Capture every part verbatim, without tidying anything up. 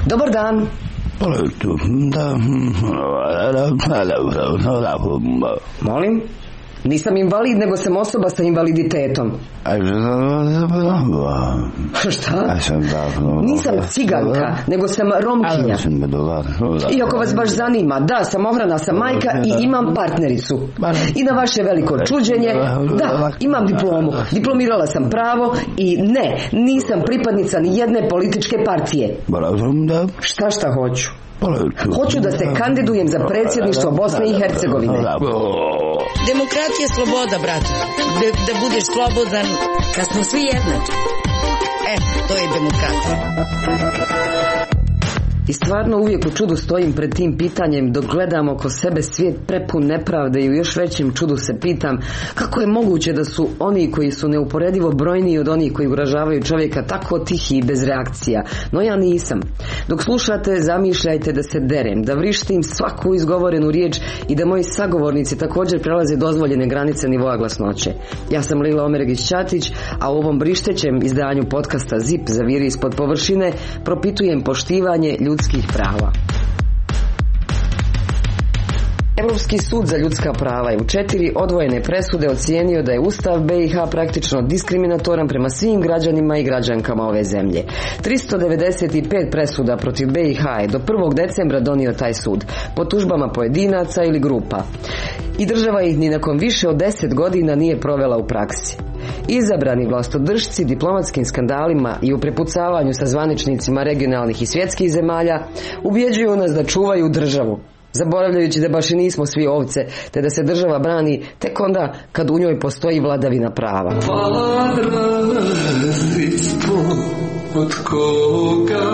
Dobar dan. Molim? Nisam invalid, nego sam osoba sa invaliditetom. Šta? Nisam ciganka, nego sam Romkinja. Iako vas baš zanima, da, sam ohrana, sam majka i imam partnericu. I na vaše veliko čuđenje, da, imam diplomu. Diplomirala sam pravo i ne, nisam pripadnica ni jedne političke partije. Šta šta hoću? Hoću da se kandidujem za predsjedništvo Bosne i Hercegovine. Demokratija je sloboda, brate. Da, da budeš slobodan kad smo svi jednaki. E, to je demokratija. I stvarno uvijek u čudu stojim pred tim pitanjem dok gledam oko sebe svijet prepun nepravde i u još većem čudu se pitam kako je moguće da su oni koji su neuporedivo brojniji od onih koji ugrožavaju čovjeka tako tihi i bez reakcija. No ja nisam. Dok slušate, zamišljajte da se derem, da vrištim svaku izgovorenu riječ i da moji sagovornici također prelaze dozvoljene granice nivoa glasnoće. Ja sam Lila Omeregić-Ćatić, a u ovom brištećem izdanju podcasta Zip zaviri ispod površine propitujem poštivanje ljudskih prava. Europski sud za ljudska prava je u četiri odvojene presude ocijenio da je Ustav B i H praktično diskriminatoran prema svim građanima i građankama ove zemlje. tristo devedeset pet presuda protiv B i H je do prvog decembra donio taj sud, po tužbama pojedinaca ili grupa. I država ih ni nakon više od deset godina nije provela u praksi. Izabrani vlastodržci diplomatskim skandalima i u prepucavanju sa zvaničnicima regionalnih i svjetskih zemalja ubjeđuju nas da čuvaju državu, zaboravljajući da baš i nismo svi ovce, te da se država brani tek onda kad u njoj postoji vladavina prava. Od koga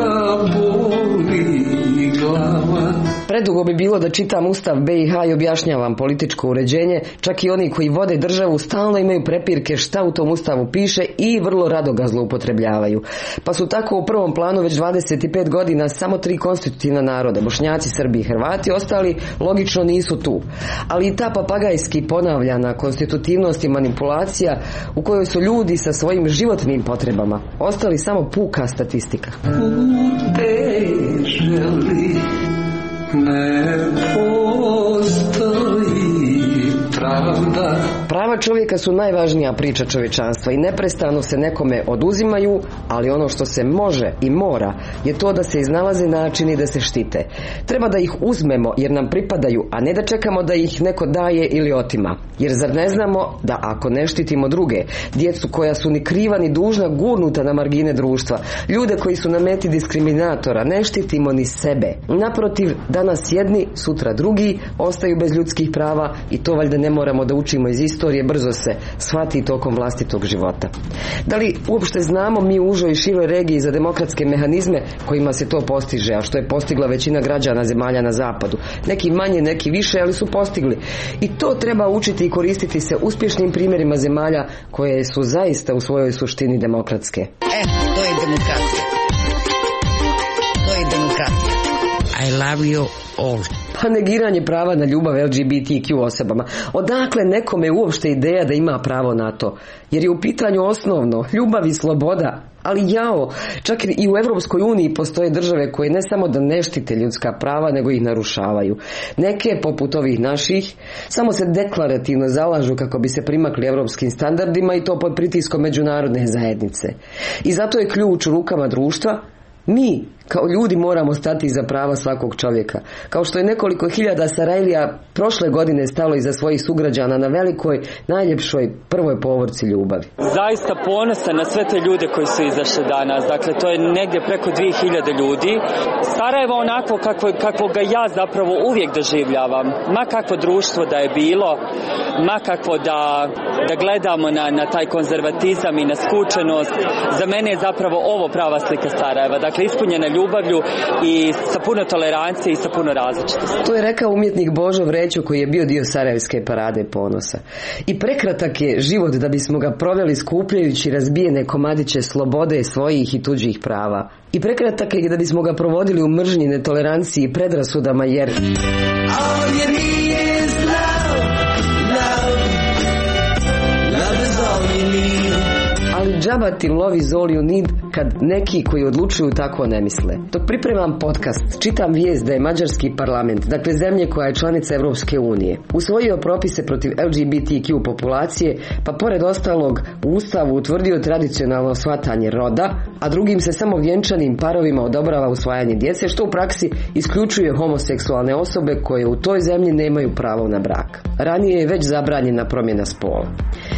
boli glava. Predugo bi bilo da čitam Ustav B i H i objašnjavam političko uređenje, čak i oni koji vode državu stalno imaju prepirke šta u tom Ustavu piše i vrlo rado ga zloupotrebljavaju. Pa su tako u prvom planu već dvadeset pet godina samo tri konstitutivna naroda, Bošnjaci, Srbi i Hrvati, ostali logično nisu tu. Ali i ta papagajski ponavljana konstitutivnost i manipulacija u kojoj su ljudi sa svojim životnim potrebama ostali samo puka statistika. Ne postoji pravda. Prava čovjeka su najvažnija priča čovječanstva i neprestano se nekome oduzimaju, ali ono što se može i mora je to da se iznalaze načini da se štite. Treba da ih uzmemo jer nam pripadaju, a ne da čekamo da ih neko daje ili otima. Jer zar ne znamo da ako ne štitimo druge, djecu koja su ni kriva ni dužna gurnuta na margine društva, ljude koji su na meti diskriminatora, ne štitimo ni sebe. Naprotiv, danas jedni, sutra drugi ostaju bez ljudskih prava i to valjda ne moramo da učimo iz istorije, brzo se shvati tokom vlastitog života. Da li uopšte znamo mi u užoj i široj regiji za demokratske mehanizme kojima se to postiže, a što je postigla većina građana zemalja na zapadu? Neki manje, neki više, ali su postigli. I to treba učiti i koristiti se uspješnim primjerima zemalja koje su zaista u svojoj suštini demokratske. E, to je demokratija. To je demokratija. I love you all. Pa negiranje prava na ljubav L G B T Q osobama. Odakle nekome uopšte ideja da ima pravo na to? Jer je u pitanju osnovno ljubav i sloboda. Ali jao, čak i u Europskoj uniji postoje države koje ne samo da ne štite ljudska prava, nego ih narušavaju. Neke, poput ovih naših, samo se deklarativno zalažu kako bi se primakli europskim standardima i to pod pritiskom međunarodne zajednice. I zato je ključ u rukama društva. Mi, kao ljudi, moramo stati iza prava svakog čovjeka. Kao što je nekoliko hiljada Sarajlija prošle godine stalo iza svojih sugrađana na velikoj, najljepšoj prvoj povorci ljubavi. Zaista ponosan na sve te ljude koji su izašli danas. Dakle, to je negdje preko dvije hiljade ljudi. Sarajevo onako kakvo, kakvo ga ja zapravo uvijek doživljavam. Ma kakvo društvo da je bilo, ma kakvo da, da gledamo na, na taj konzervatizam i na skučenost. Za mene je zapravo ovo prava slika Sarajeva. Dakle, ispunjena ljubavlju i sa puno tolerancije i sa puno različitosti. To je rekao umjetnik Božo Vrećo koji je bio dio Sarajevske parade ponosa. I prekratak je život da bismo ga proveli skupljajući razbijene komadiće slobode svojih i tuđih prava. I prekratak je da bismo ga provodili u mržnji, netoleranciji i predrasudama jer... All you need is love, love, love is all you need. Ali džaba ti love is all you need kad neki koji odlučuju tako ne misle. Dok pripremam podcast, čitam vijest da je mađarski parlament, dakle zemlje koja je članica Evropske unije, usvojio propise protiv L G B T Q populacije, pa pored ostalog u Ustavu utvrdio tradicionalno shvatanje roda, a drugim se samo vjenčanim parovima odobrava usvajanje djece, što u praksi isključuje homoseksualne osobe koje u toj zemlji nemaju pravo na brak. Ranije je već zabranjena promjena spola.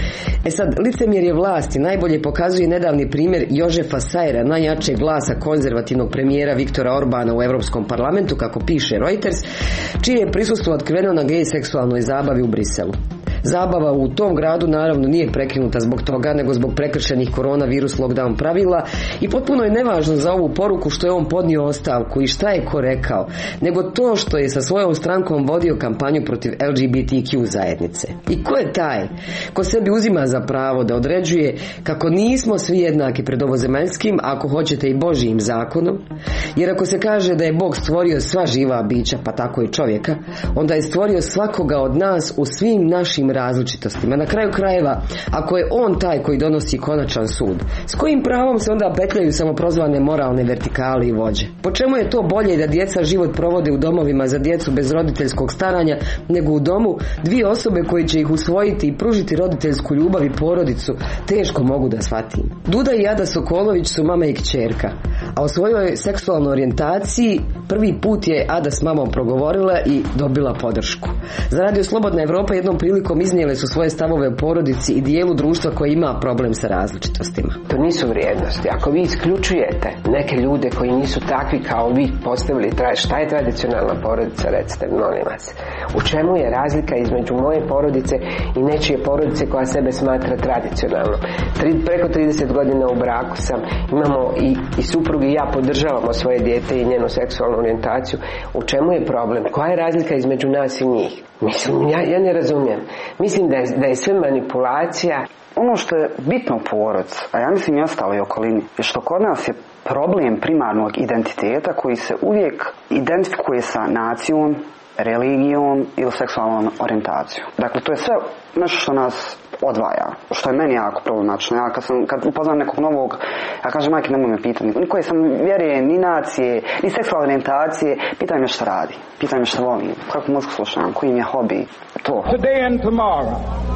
E sad, licemjerje vlasti najbolje pokazuje nedavni primjer Jožefa Sajera, najjačeg glasa konzervativnog premijera Viktora Orbana u Europskom parlamentu, kako piše Reuters, čije je prisustvo otkriveno na gej seksualnoj zabavi u Briselu. Zabava u tom gradu naravno nije prekinuta zbog toga, nego zbog prekršenih koronavirus lockdown pravila i potpuno je nevažno za ovu poruku što je on podnio ostavku i šta je ko rekao, nego to što je sa svojom strankom vodio kampanju protiv L G B T Q zajednice. I ko je taj ko sebi uzima za pravo da određuje kako nismo svi jednaki pred ovozemaljskim, ako hoćete i Božijim zakonom, jer ako se kaže da je Bog stvorio sva živa bića, pa tako i čovjeka, onda je stvorio svakoga od nas u svim našim različitostima. Na kraju krajeva, ako je on taj koji donosi konačan sud, s kojim pravom se onda petljaju samoprozvane moralne vertikale i vođe? Po čemu je to bolje da djeca život provode u domovima za djecu bez roditeljskog staranja, nego u domu dvije osobe koji će ih usvojiti i pružiti roditeljsku ljubav i porodicu? Teško mogu da shvatim. Duda i Ada Sokolović su mama i kćerka, a o svojoj seksualnoj orijentaciji prvi put je Ada s mamom progovorila i dobila podršku. Za Radio Slobodna Evropa jednom prilikom iznijele su svoje stavove u porodici i dijelu društva koje ima problem sa različitostima. To nisu vrijednosti. Ako vi isključujete neke ljude koji nisu takvi kao vi postavili, šta je tradicionalna porodica, recite, molim vas. U čemu je razlika između moje porodice i nečije porodice koja sebe smatra tradicionalnom? Tri, preko trideset godina u braku sam, imamo i, i suprug i ja podržavamo svoje dijete i njenu seksualnu orijentaciju. U čemu je problem? Koja je razlika između nas i njih? Mislim, ja, ja ne razumijem. Mislim da je, da je sve manipulacija. Ono što je bitno u porodici, a ja mislim i ostaloj okolini, je što kod nas je problem primarnog identiteta koji se uvijek identifikuje sa nacijom, religijom ili seksualnom orijentacijom. Dakle, to je sve nešto što nas odvaja, što je meni jako problematično. Ja kad, sam, kad upoznam nekog novog, ja kažem, majke, nemoj me pitati, ni koje sam vjeruje, ni nacije, ni seksualne orijentacije, pitaj me šta radi, pitaj me šta volim, kakvu muziku slušam, koji mi je hobi, to. Today and tomorrow,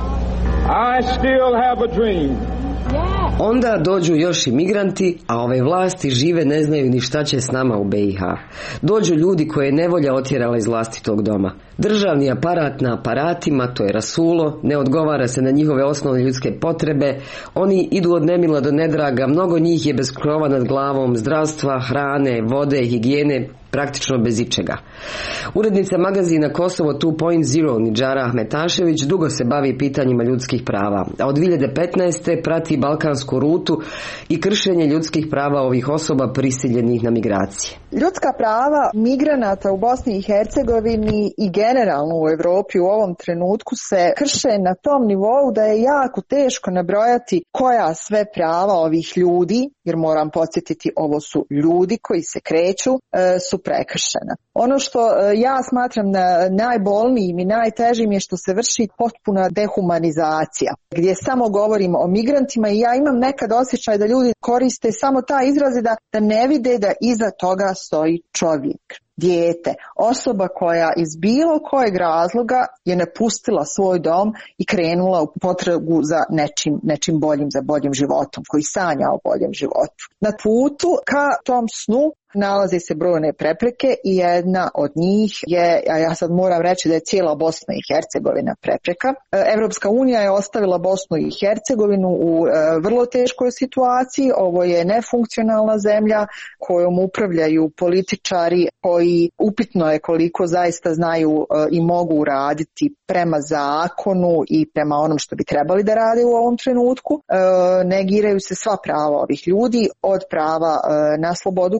I still have a dream. Onda dođu još i migranti, a ove vlasti žive ne znaju ni šta će s nama u B i H. Dođu ljudi koje je nevolja otjerala iz vlastitog doma. Državni aparat na aparatima, to je rasulo, ne odgovara se na njihove osnovne ljudske potrebe, oni idu od nemila do nedraga, mnogo njih je bez krova nad glavom, zdravstva, hrane, vode, higijene, praktično bez ičega. Urednica magazina Kosovo two point zero Nidžara Ahmetašević dugo se bavi pitanjima ljudskih prava, a od dvije hiljade petnaeste prati balkansku rutu i kršenje ljudskih prava ovih osoba prisiljenih na migracije. Ljudska prava migranata u Bosni i Hercegovini i generalno u Europi u ovom trenutku se krše na tom nivou da je jako teško nabrojati koja sve prava ovih ljudi, jer moram podsjetiti, ovo su ljudi koji se kreću, su prekršena. Ono što ja smatram najbolnijim i najtežim je što se vrši potpuna dehumanizacija, gdje samo govorimo o migrantima i ja imam nekad osjećaj da ljudi koriste samo taj izraz da, da ne vide da iza toga stoji čovjek, dijete, osoba koja iz bilo kojeg razloga je napustila svoj dom i krenula u potragu za nečim, nečim boljim, za boljim životom, koji sanja o boljem životu. Na putu ka tom snu nalaze se brojne prepreke i jedna od njih je, a ja sad moram reći da je cijela Bosna i Hercegovina prepreka. Evropska unija je ostavila Bosnu i Hercegovinu u vrlo teškoj situaciji. Ovo je nefunkcionalna zemlja kojom upravljaju političari koji upitno je koliko zaista znaju i mogu raditi prema zakonu i prema onom što bi trebali da rade u ovom trenutku. Negiraju se sva prava ovih ljudi, od prava na slobodu kretanja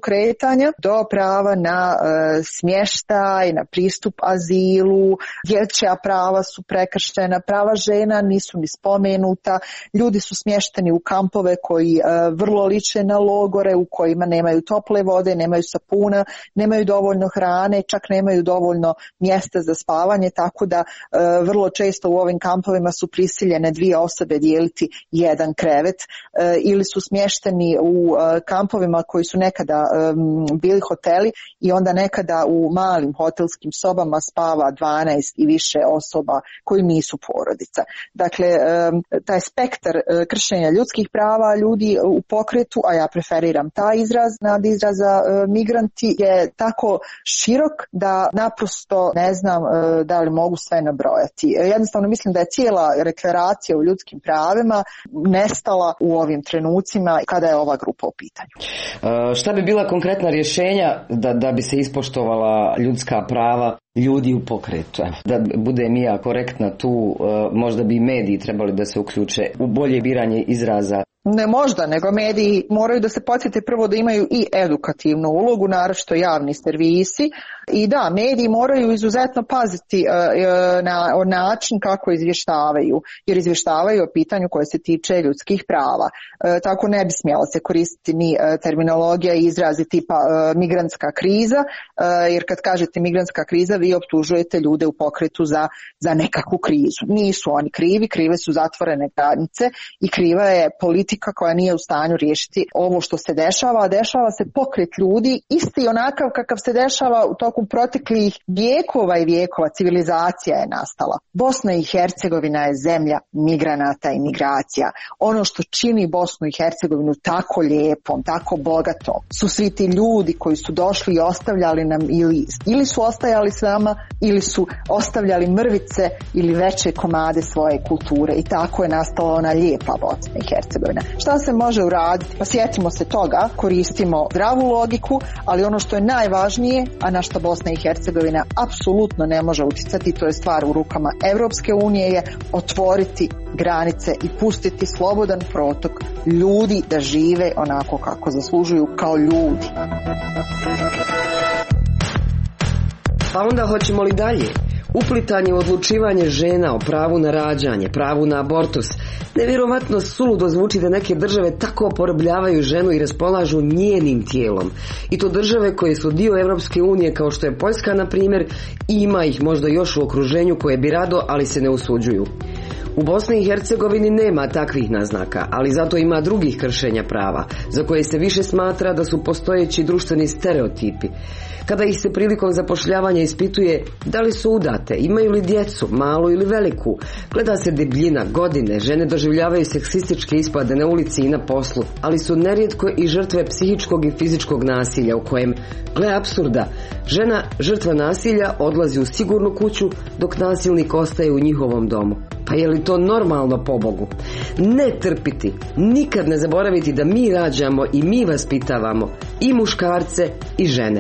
pitanja do prava na e, smještaj, na pristup azilu, dječja prava su prekršena, prava žena nisu ni spomenuta, ljudi su smješteni u kampove koji e, vrlo liče na logore u kojima nemaju tople vode, nemaju sapuna, nemaju dovoljno hrane, čak nemaju dovoljno mjesta za spavanje, tako da e, vrlo često u ovim kampovima su prisiljene dvije osobe dijeliti jedan krevet e, ili su smješteni u e, kampovima koji su nekada e, bili hoteli i onda nekada u malim hotelskim sobama spava dvanaest i više osoba koji nisu porodica. Dakle, e, taj spektar e, kršenja ljudskih prava ljudi u pokretu, a ja preferiram taj izraz nad izraza e, migranti, je tako širok da naprosto ne znam e, da li mogu sve nabrojati. E, jednostavno mislim da je cijela deklaracija o ljudskim pravima nestala u ovim trenucima kada je ova grupa u pitanju. E, šta bi bila konkretna rješenja da, da bi se ispoštovala ljudska prava ljudi u pokretu? Da budem ja korektna tu, e, možda bi mediji trebali da se uključe u bolje biranje izraza. Ne možda, nego mediji moraju da se podsjete prvo da imaju i edukativnu ulogu, naročito javni servisi. I da, mediji moraju izuzetno paziti na način kako izvještavaju, jer izvještavaju o pitanju koje se tiče ljudskih prava. Tako ne bi smjela se koristiti ni terminologija i izrazi tipa migrantska kriza, jer kad kažete migrantska kriza vi optužujete ljude u pokretu za, za nekakvu krizu. Nisu oni krivi, krive su zatvorene granice i kriva je politika koja nije u stanju riješiti ovo što se dešava, a dešava se pokret ljudi isti onakav kakav se dešava u toku proteklih vijekova i vijekova. Civilizacija je nastala. Bosna i Hercegovina je zemlja migranata i migracija. Ono što čini Bosnu i Hercegovinu tako lijepom, tako bogatom, su svi ti ljudi koji su došli i ostavljali nam ili, ili su ostajali s nama ili su ostavljali mrvice ili veće komade svoje kulture i tako je nastala ona lijepa Bosna i Hercegovina. Šta se može uraditi? Pa sjetimo se toga, koristimo zdravu logiku, ali ono što je najvažnije, a na što Bosna i Hercegovina apsolutno ne može utjecati, to je stvar u rukama Europske unije, je otvoriti granice i pustiti slobodan protok ljudi da žive onako kako zaslužuju kao ljudi. Pa onda hoćemo li dalje? Uplitanje u odlučivanje žena o pravu na rađanje, pravu na abortus. Nevjerovatno suludo zvuči da neke države tako oporabljavaju ženu i raspolažu njenim tijelom. I to države koje su dio Europske unije kao što je Poljska na primjer, ima ih možda još u okruženju koje bi rado, ali se ne usuđuju. U Bosni i Hercegovini nema takvih naznaka, ali zato ima drugih kršenja prava, za koje se više smatra da su postojeći društveni stereotipi. Kada ih se prilikom zapošljavanja ispituje da li su udate, imaju li djecu, malu ili veliku, gleda se debljina, godine, žene doživljavaju seksističke ispade na ulici i na poslu, ali su nerijetko i žrtve psihičkog i fizičkog nasilja u kojem, gle apsurda, žena žrtva nasilja odlazi u sigurnu kuću dok nasilnik ostaje u njihovom domu. Pa je li to normalno, pobogu? Ne trpiti, nikad ne zaboraviti da mi rađamo i mi vaspitavamo i muškarce i žene.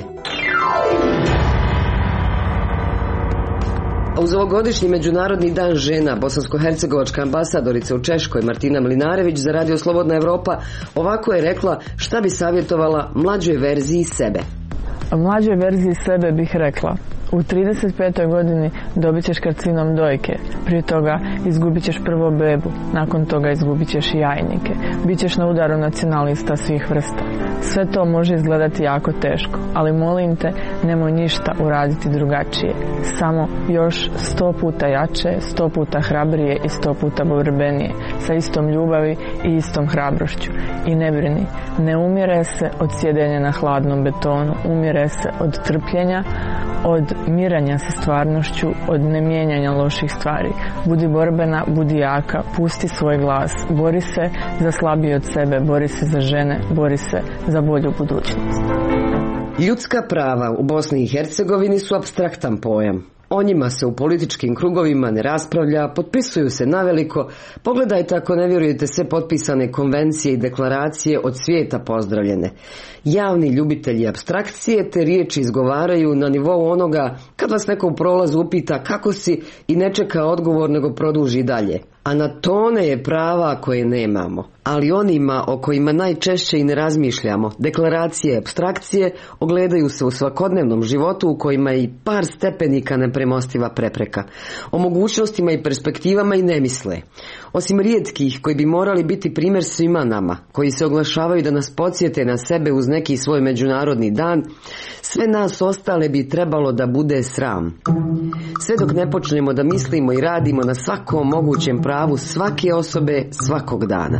A uz ovogodišnji Međunarodni dan žena, bosansko-hercegovačka ambasadorica u Češkoj Martina Mlinarević za Radio Slobodna Evropa ovako je rekla šta bi savjetovala mlađoj verziji sebe. Mlađoj verziji sebe bih rekla: u trideset petoj godini dobit ćeš karcinom dojke, prije toga izgubit ćeš prvo bebu, nakon toga izgubit ćeš i jajnike, bit ćeš na udaru nacionalista svih vrsta. Sve to može izgledati jako teško, ali molim te, nemoj ništa uraditi drugačije. Samo još sto puta jače, sto puta hrabrije i sto puta borbenije, sa istom ljubavi i istom hrabrošću. I ne brini, ne umire se od sjedenja na hladnom betonu, umire se od trpljenja, od miranja sa stvarnošću, od nemijenjanja loših stvari. Budi borbena, budi jaka, pusti svoj glas, bori se za slabije od sebe, bori se za žene, bori se za bolju budućnost. Ljudska prava u Bosni i Hercegovini su apstraktan pojam. O njima se u političkim krugovima ne raspravlja, potpisuju se naveliko. Pogledajte ako ne vjerujete sve potpisane konvencije i deklaracije od svijeta pozdravljene. Javni ljubitelji apstrakcije te riječi izgovaraju na nivou onoga kad vas neko u prolazu upita kako si i ne čeka odgovor nego produži dalje. a na tone je prava koje nemamo. Ali onima o kojima najčešće i ne razmišljamo, deklaracije, apstrakcije, ogledaju se u svakodnevnom životu u kojima je i par stepenika nepremostiva prepreka. O mogućnostima i perspektivama i ne misle. Osim rijetkih koji bi morali biti primjer svima nama, koji se oglašavaju da nas podsjete na sebe uz neki svoj međunarodni dan, sve nas ostale bi trebalo da bude sram. Sve dok ne počnemo da mislimo i radimo na svakom mogućem pravu svake osobe svakog dana.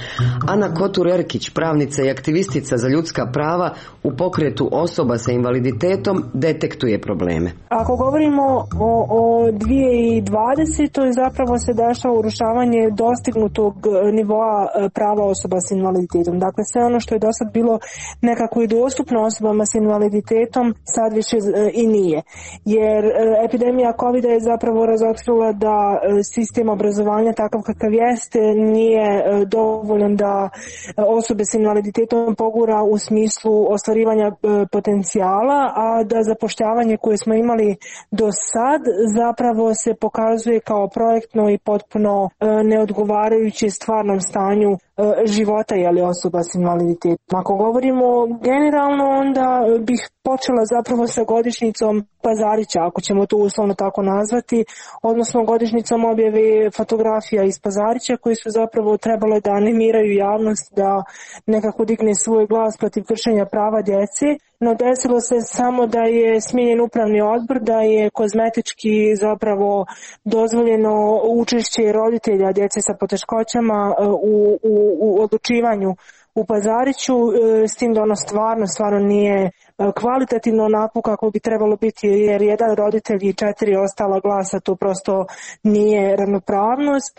Ana Kotur-Erkić, pravnica i aktivistica za ljudska prava u pokretu osoba sa invaliditetom, detektuje probleme. Ako govorimo o, o dvije tisuće dvadesetoj zapravo se dešava urušavanje dostignutog nivoa prava osoba s invaliditetom. Dakle, sve ono što je do sad bilo nekako i dostupno osobama s invaliditetom sad više i nije. Jer epidemija kovida je zapravo razotkrila da sistem obrazovanja takav kakav jeste nije dovoljan da osobe s invaliditetom pogura u smislu ostvarivanja potencijala, a da zapošljavanje koje smo imali do sad zapravo se pokazuje kao projektno i potpuno neodgovarajuće stvarnom stanju života je li osoba s invaliditetom. Ako govorimo generalno, onda bih počela zapravo sa godišnjicom Pazarića, ako ćemo to uslovno tako nazvati, odnosno godišnjicom objave fotografija iz Pazarića koji su zapravo trebale da animiraju javnost da nekako digne svoj glas protiv kršenja prava djece. No desilo se samo da je smijenjen upravni odbor, da je kozmetički zapravo dozvoljeno učešće roditelja djece sa poteškoćama u, u, u odlučivanju u Pazariću, s tim da ono stvarno, stvarno nije kvalitativno onako kako bi trebalo biti, jer jedan roditelj i četiri ostala glasa, to prosto nije ravnopravnost.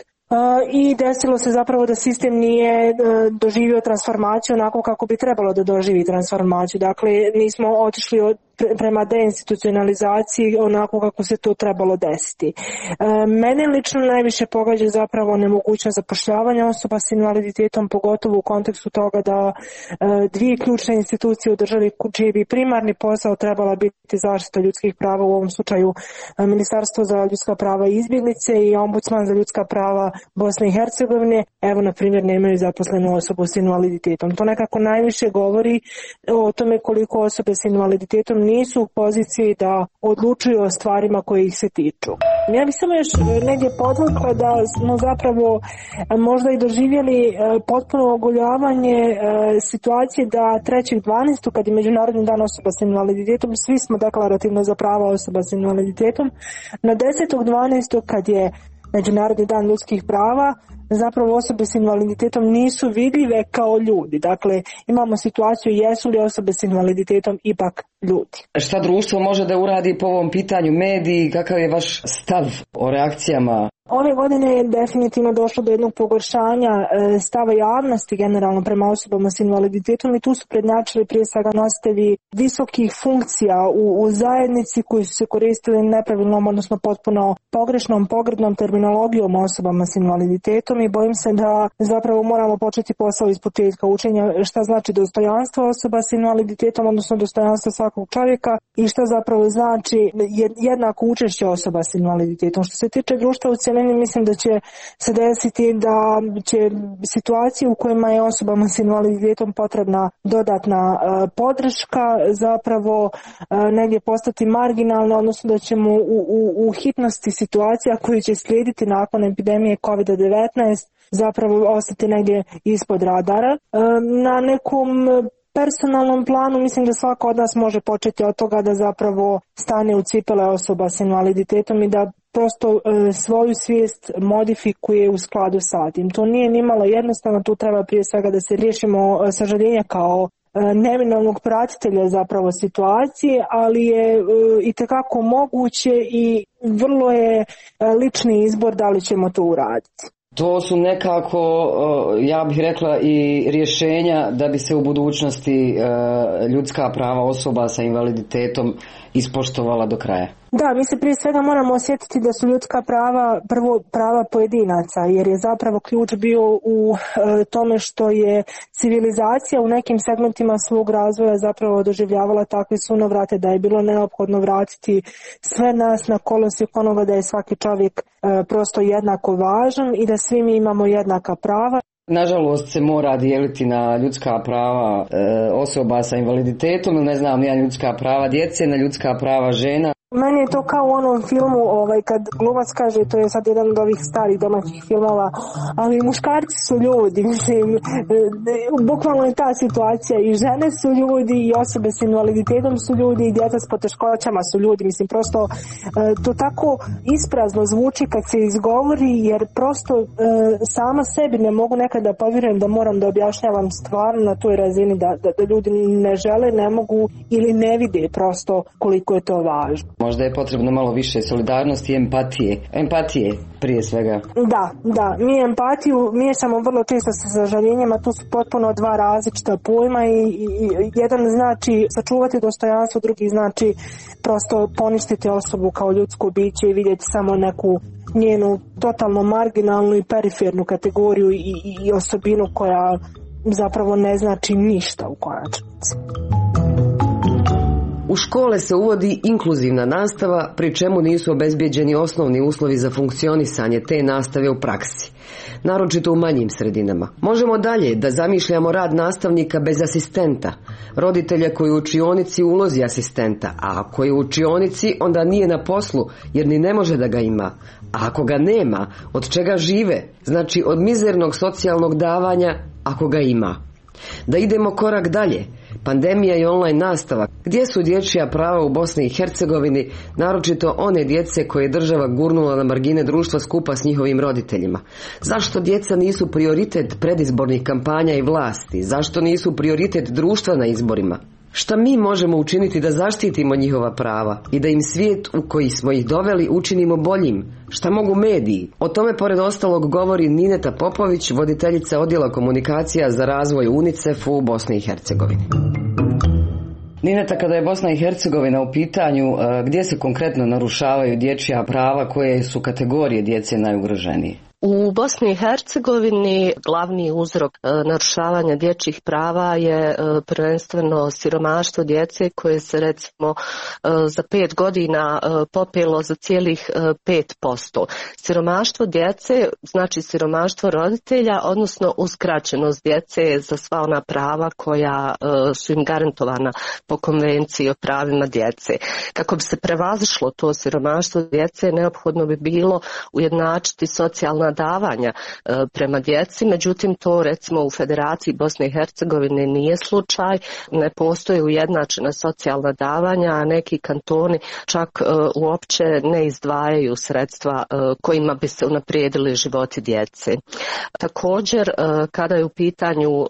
I desilo se zapravo da sistem nije doživio transformaciju onako kako bi trebalo da doživi transformaciju. Dakle, nismo otišli od prema deinstitucionalizaciji onako kako se to trebalo desiti. Mene lično najviše pogađa zapravo nemogućnost zapošljavanja osoba s invaliditetom, pogotovo u kontekstu toga da dvije ključne institucije u državi čiji bi primarni posao trebala biti zaštita ljudskih prava, u ovom slučaju Ministarstvo za ljudska prava i izbjeglice i Ombudsman za ljudska prava Bosne i Hercegovine, evo na primjer nemaju zaposlenu osobu s invaliditetom. To nekako najviše govori o tome koliko osobe s invaliditetom nisu u poziciji da odlučuju o stvarima koje ih se tiču. Ja bih samo još negdje podvukla da smo zapravo možda i doživjeli potpuno ogoljavanje situacije da trećeg dvanaestog kad je Međunarodni dan osoba s invaliditetom, svi smo deklarativno za prava osoba s invaliditetom, na desetog dvanaestog kad je Međunarodni dan ljudskih prava, zapravo osobe s invaliditetom nisu vidljive kao ljudi. Dakle, imamo situaciju jesu li osobe s invaliditetom ipak ljudi. Šta društvo može da uradi po ovom pitanju, mediji, kakav je vaš stav o reakcijama? Ove godine je definitivno došlo do jednog pogoršanja stava javnosti generalno prema osobama s invaliditetom i tu su prednjačili prije svega nositelji visokih funkcija u, u zajednici koji su se koristili nepravilnom, odnosno potpuno pogrešnom, pogrdnom terminologijom osobama s invaliditetom i bojim se da zapravo moramo početi posao iz početka učenja šta znači dostojanstvo osoba s invaliditetom, odnosno dostojanstvo svakog čovjeka i šta zapravo znači jednako učešće osoba s invaliditetom. Što se tiče društva u cijelini, mislim da će se desiti da će situacije u kojima je osobama s invaliditetom potrebna dodatna uh, podrška zapravo uh, negdje postati marginalne, odnosno da ćemo u, u, u hitnosti situacija koji će slijediti nakon epidemije kovid devetnaest zapravo ostati negdje ispod radara. Uh, na nekom personalnom planu mislim da svako od nas može početi od toga da zapravo stane u cipele osoba s invaliditetom i da prosto e, svoju svijest modifikuje u skladu sa tim. To nije nimalo jednostavno, tu treba prije svega da se riješimo e, sažaljenja kao e, neminovnog pratitelja zapravo situacije, ali je e, itekako moguće i vrlo je e, lični izbor da li ćemo to uraditi. To su nekako, ja bih rekla, i rješenja da bi se u budućnosti ljudska prava osoba sa invaliditetom ispoštovala do kraja. Da, mi se prije svega moramo osjetiti da su ljudska prava prvo prava pojedinaca, jer je zapravo ključ bio u e, tome što je civilizacija u nekim segmentima svog razvoja zapravo doživljavala takve sunovrate da je bilo neophodno vratiti sve nas na kolosijek onoga da je svaki čovjek e, prosto jednako važan i da svi mi imamo jednaka prava. Nažalost se mora dijeliti na ljudska prava e, osoba sa invaliditetom, ne znam, ja ljudska prava djece, na ljudska prava žena. Meni je to kao u onom filmu ovaj, kad glumac kaže, to je sad jedan od ovih starih domaćih filmova, ali muškarci su ljudi, mislim, bukvalno je ta situacija, i žene su ljudi i osobe s invaliditetom su ljudi i djeca s poteškoćama su ljudi, mislim, prosto to tako isprazno zvuči kad se izgovori, jer prosto sama sebi ne mogu nekad da povjerujem da moram da objašnjavam stvarno na toj razini da, da, da ljudi ne žele, ne mogu ili ne vide prosto koliko je to važno. Možda je potrebno malo više solidarnosti i empatije. Empatije prije svega. Da, da. Mi empatiju miješamo vrlo često sa sažaljenjem, a tu su potpuno dva različita pojma i, i, i jedan znači sačuvati dostojanstvo, drugi znači prosto poništiti osobu kao ljudsko biće i vidjeti samo neku njenu totalno marginalnu i perifernu kategoriju i, i, i osobinu koja zapravo ne znači ništa u konačnici. U škole se uvodi inkluzivna nastava, pri čemu nisu obezbijeđeni osnovni uslovi za funkcionisanje te nastave u praksi, naročito u manjim sredinama. Možemo dalje da zamišljamo rad nastavnika bez asistenta, roditelja koji u učionici u ulozi asistenta, a ako je u učionici onda nije na poslu jer ni ne može da ga ima, a ako ga nema, od čega žive, znači od mizernog socijalnog davanja ako ga ima. Da idemo korak dalje, pandemija i online nastava. Gdje su dječja prava u Bosni i Hercegovini, naročito one djece koje je država gurnula na margine društva skupa s njihovim roditeljima? Zašto djeca nisu prioritet predizbornih kampanja i vlasti? Zašto nisu prioritet društva na izborima? Šta mi možemo učiniti da zaštitimo njihova prava i da im svijet u koji smo ih doveli učinimo boljim? Šta mogu mediji? O tome pored ostalog govori Nineta Popović, voditeljica odjela komunikacija za razvoj UNICEF u Bosni i Hercegovini. Nineta, kada je Bosna i Hercegovina u pitanju, gdje se konkretno narušavaju dječja prava, koje su kategorije djece najugroženije? U Bosni i Hercegovini glavni uzrok e, narušavanja dječjih prava je e, prvenstveno siromaštvo djece koje se recimo e, za pet godina e, popelo za cijelih e, pet posto. Siromaštvo djece znači siromaštvo roditelja, odnosno uskraćenost djece za sva ona prava koja e, su im garantovana po konvenciji o pravima djece. Kako bi se prevazišlo to siromaštvo djece, neophodno bi bilo ujednačiti socijalna davanja e, prema djeci, međutim to recimo u Federaciji Bosne i Hercegovine nije slučaj, ne postoje ujednačena socijalna davanja, a neki kantoni čak e, uopće ne izdvajaju sredstva e, kojima bi se unaprijedili životi djece. Također, e, kada je u pitanju e,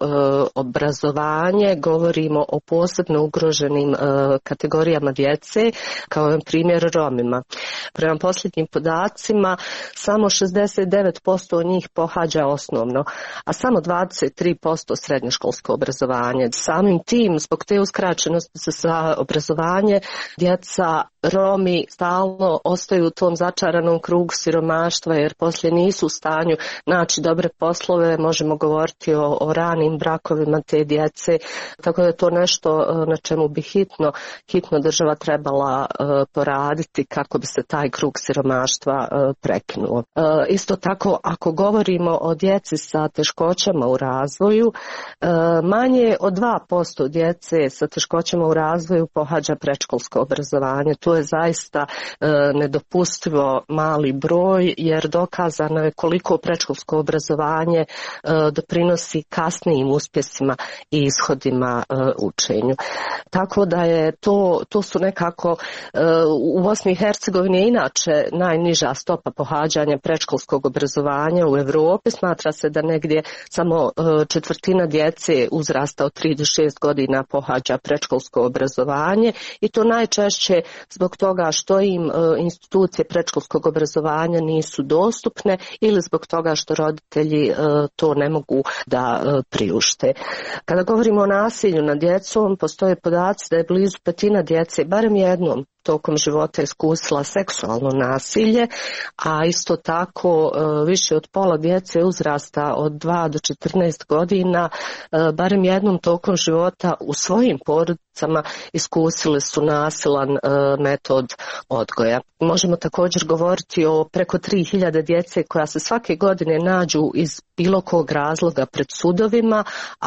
obrazovanje, govorimo o posebno ugroženim e, kategorijama djece, kao je primjer Romima. Prema posljednjim podacima, samo šezdeset devet posto njih pohađa osnovno, a samo dvadeset tri posto srednjoškolsko obrazovanje. Samim tim, zbog te uskraćenosti za obrazovanje, djeca Romi stalno ostaju u tom začaranom krugu siromaštva, jer poslije nisu u stanju naći dobre poslove, možemo govoriti o, o ranim brakovima te djece, tako da je to nešto na čemu bi hitno, hitno država trebala uh, poraditi kako bi se taj krug siromaštva uh, prekinuo. Uh, isto tako, ako govorimo o djeci sa teškoćama u razvoju, uh, manje od dva posto djece sa teškoćama u razvoju pohađa predškolsko obrazovanje. To je zaista e, nedopustivo mali broj, jer dokazano je koliko predškolsko obrazovanje e, doprinosi kasnijim uspjesima i ishodima e, učenju. Tako da je to, to su nekako e, u Bosni i Hercegovini inače najniža stopa pohađanja predškolskog obrazovanja u Europi. Smatra se da negdje samo e, četvrtina djece uzrasta od tri do šest godina pohađa predškolsko obrazovanje, i to najčešće zbog toga što im e, institucije predškolskog obrazovanja nisu dostupne ili zbog toga što roditelji e, to ne mogu da e, priušte. Kada govorimo o nasilju nad djecom, postoje podaci da je blizu petina djece barem jednom tokom života iskusila seksualno nasilje, a isto tako više od pola djece uzrasta od dva do četrnaest godina barem jednom tokom života u svojim porodicama iskusile su nasilan metod odgoja. Možemo također govoriti o preko tri hiljade djece koja se svake godine nađu iz bilo kog razloga pred sudovima,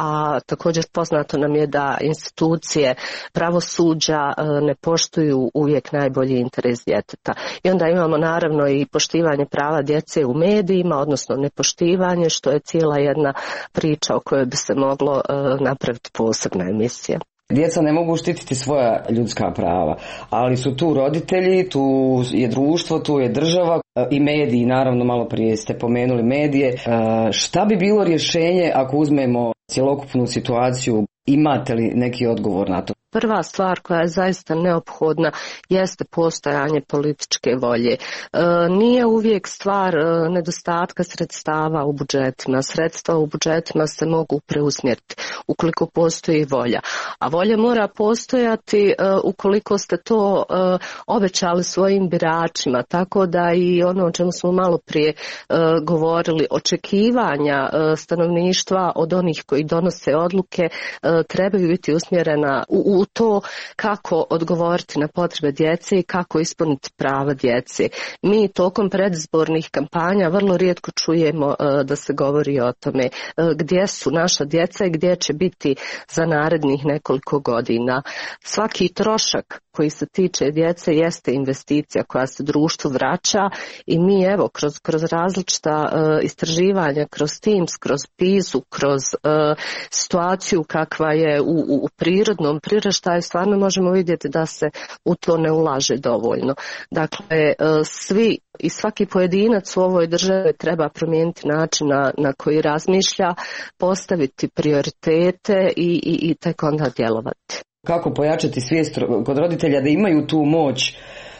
a također poznato nam je da institucije pravosuđa ne poštuju uvijek najbolji interes djeteta. I onda imamo naravno i poštivanje prava djece u medijima, odnosno nepoštivanje, što je cijela jedna priča o kojoj bi se moglo napraviti posebna emisija. Djeca ne mogu štititi svoja ljudska prava, ali su tu roditelji, tu je društvo, tu je država i mediji, naravno malo prije ste pomenuli medije. Šta bi bilo rješenje ako uzmemo cjelokupnu situaciju? Imate li neki odgovor na to? Prva stvar koja je zaista neophodna jeste postojanje političke volje. E, nije uvijek stvar e, nedostatka sredstava u budžetima. Sredstva u budžetima se mogu preusmjeriti ukoliko postoji volja. A volja mora postojati e, ukoliko ste to e, obećali svojim biračima. Tako da i ono o čemu smo malo prije e, govorili, očekivanja e, stanovništva od onih koji donose odluke e, trebaju biti usmjerena u u to kako odgovoriti na potrebe djece i kako ispuniti prava djece. Mi tokom predizbornih kampanja vrlo rijetko čujemo uh, da se govori o tome uh, gdje su naša djeca i gdje će biti za narednih nekoliko godina. Svaki trošak koji se tiče djece jeste investicija koja se društvu vraća i mi evo kroz, kroz različita uh, istraživanja, kroz Teams, kroz PISA, kroz uh, situaciju kakva je u, u, u prirodnom priraštaju, stvarno možemo vidjeti da se u to ne ulaže dovoljno. Dakle, uh, svi i svaki pojedinac u ovoj državi treba promijeniti način na, na koji razmišlja, postaviti prioritete i, i, i tek onda djelovati. Kako pojačati svijest kod roditelja da imaju tu moć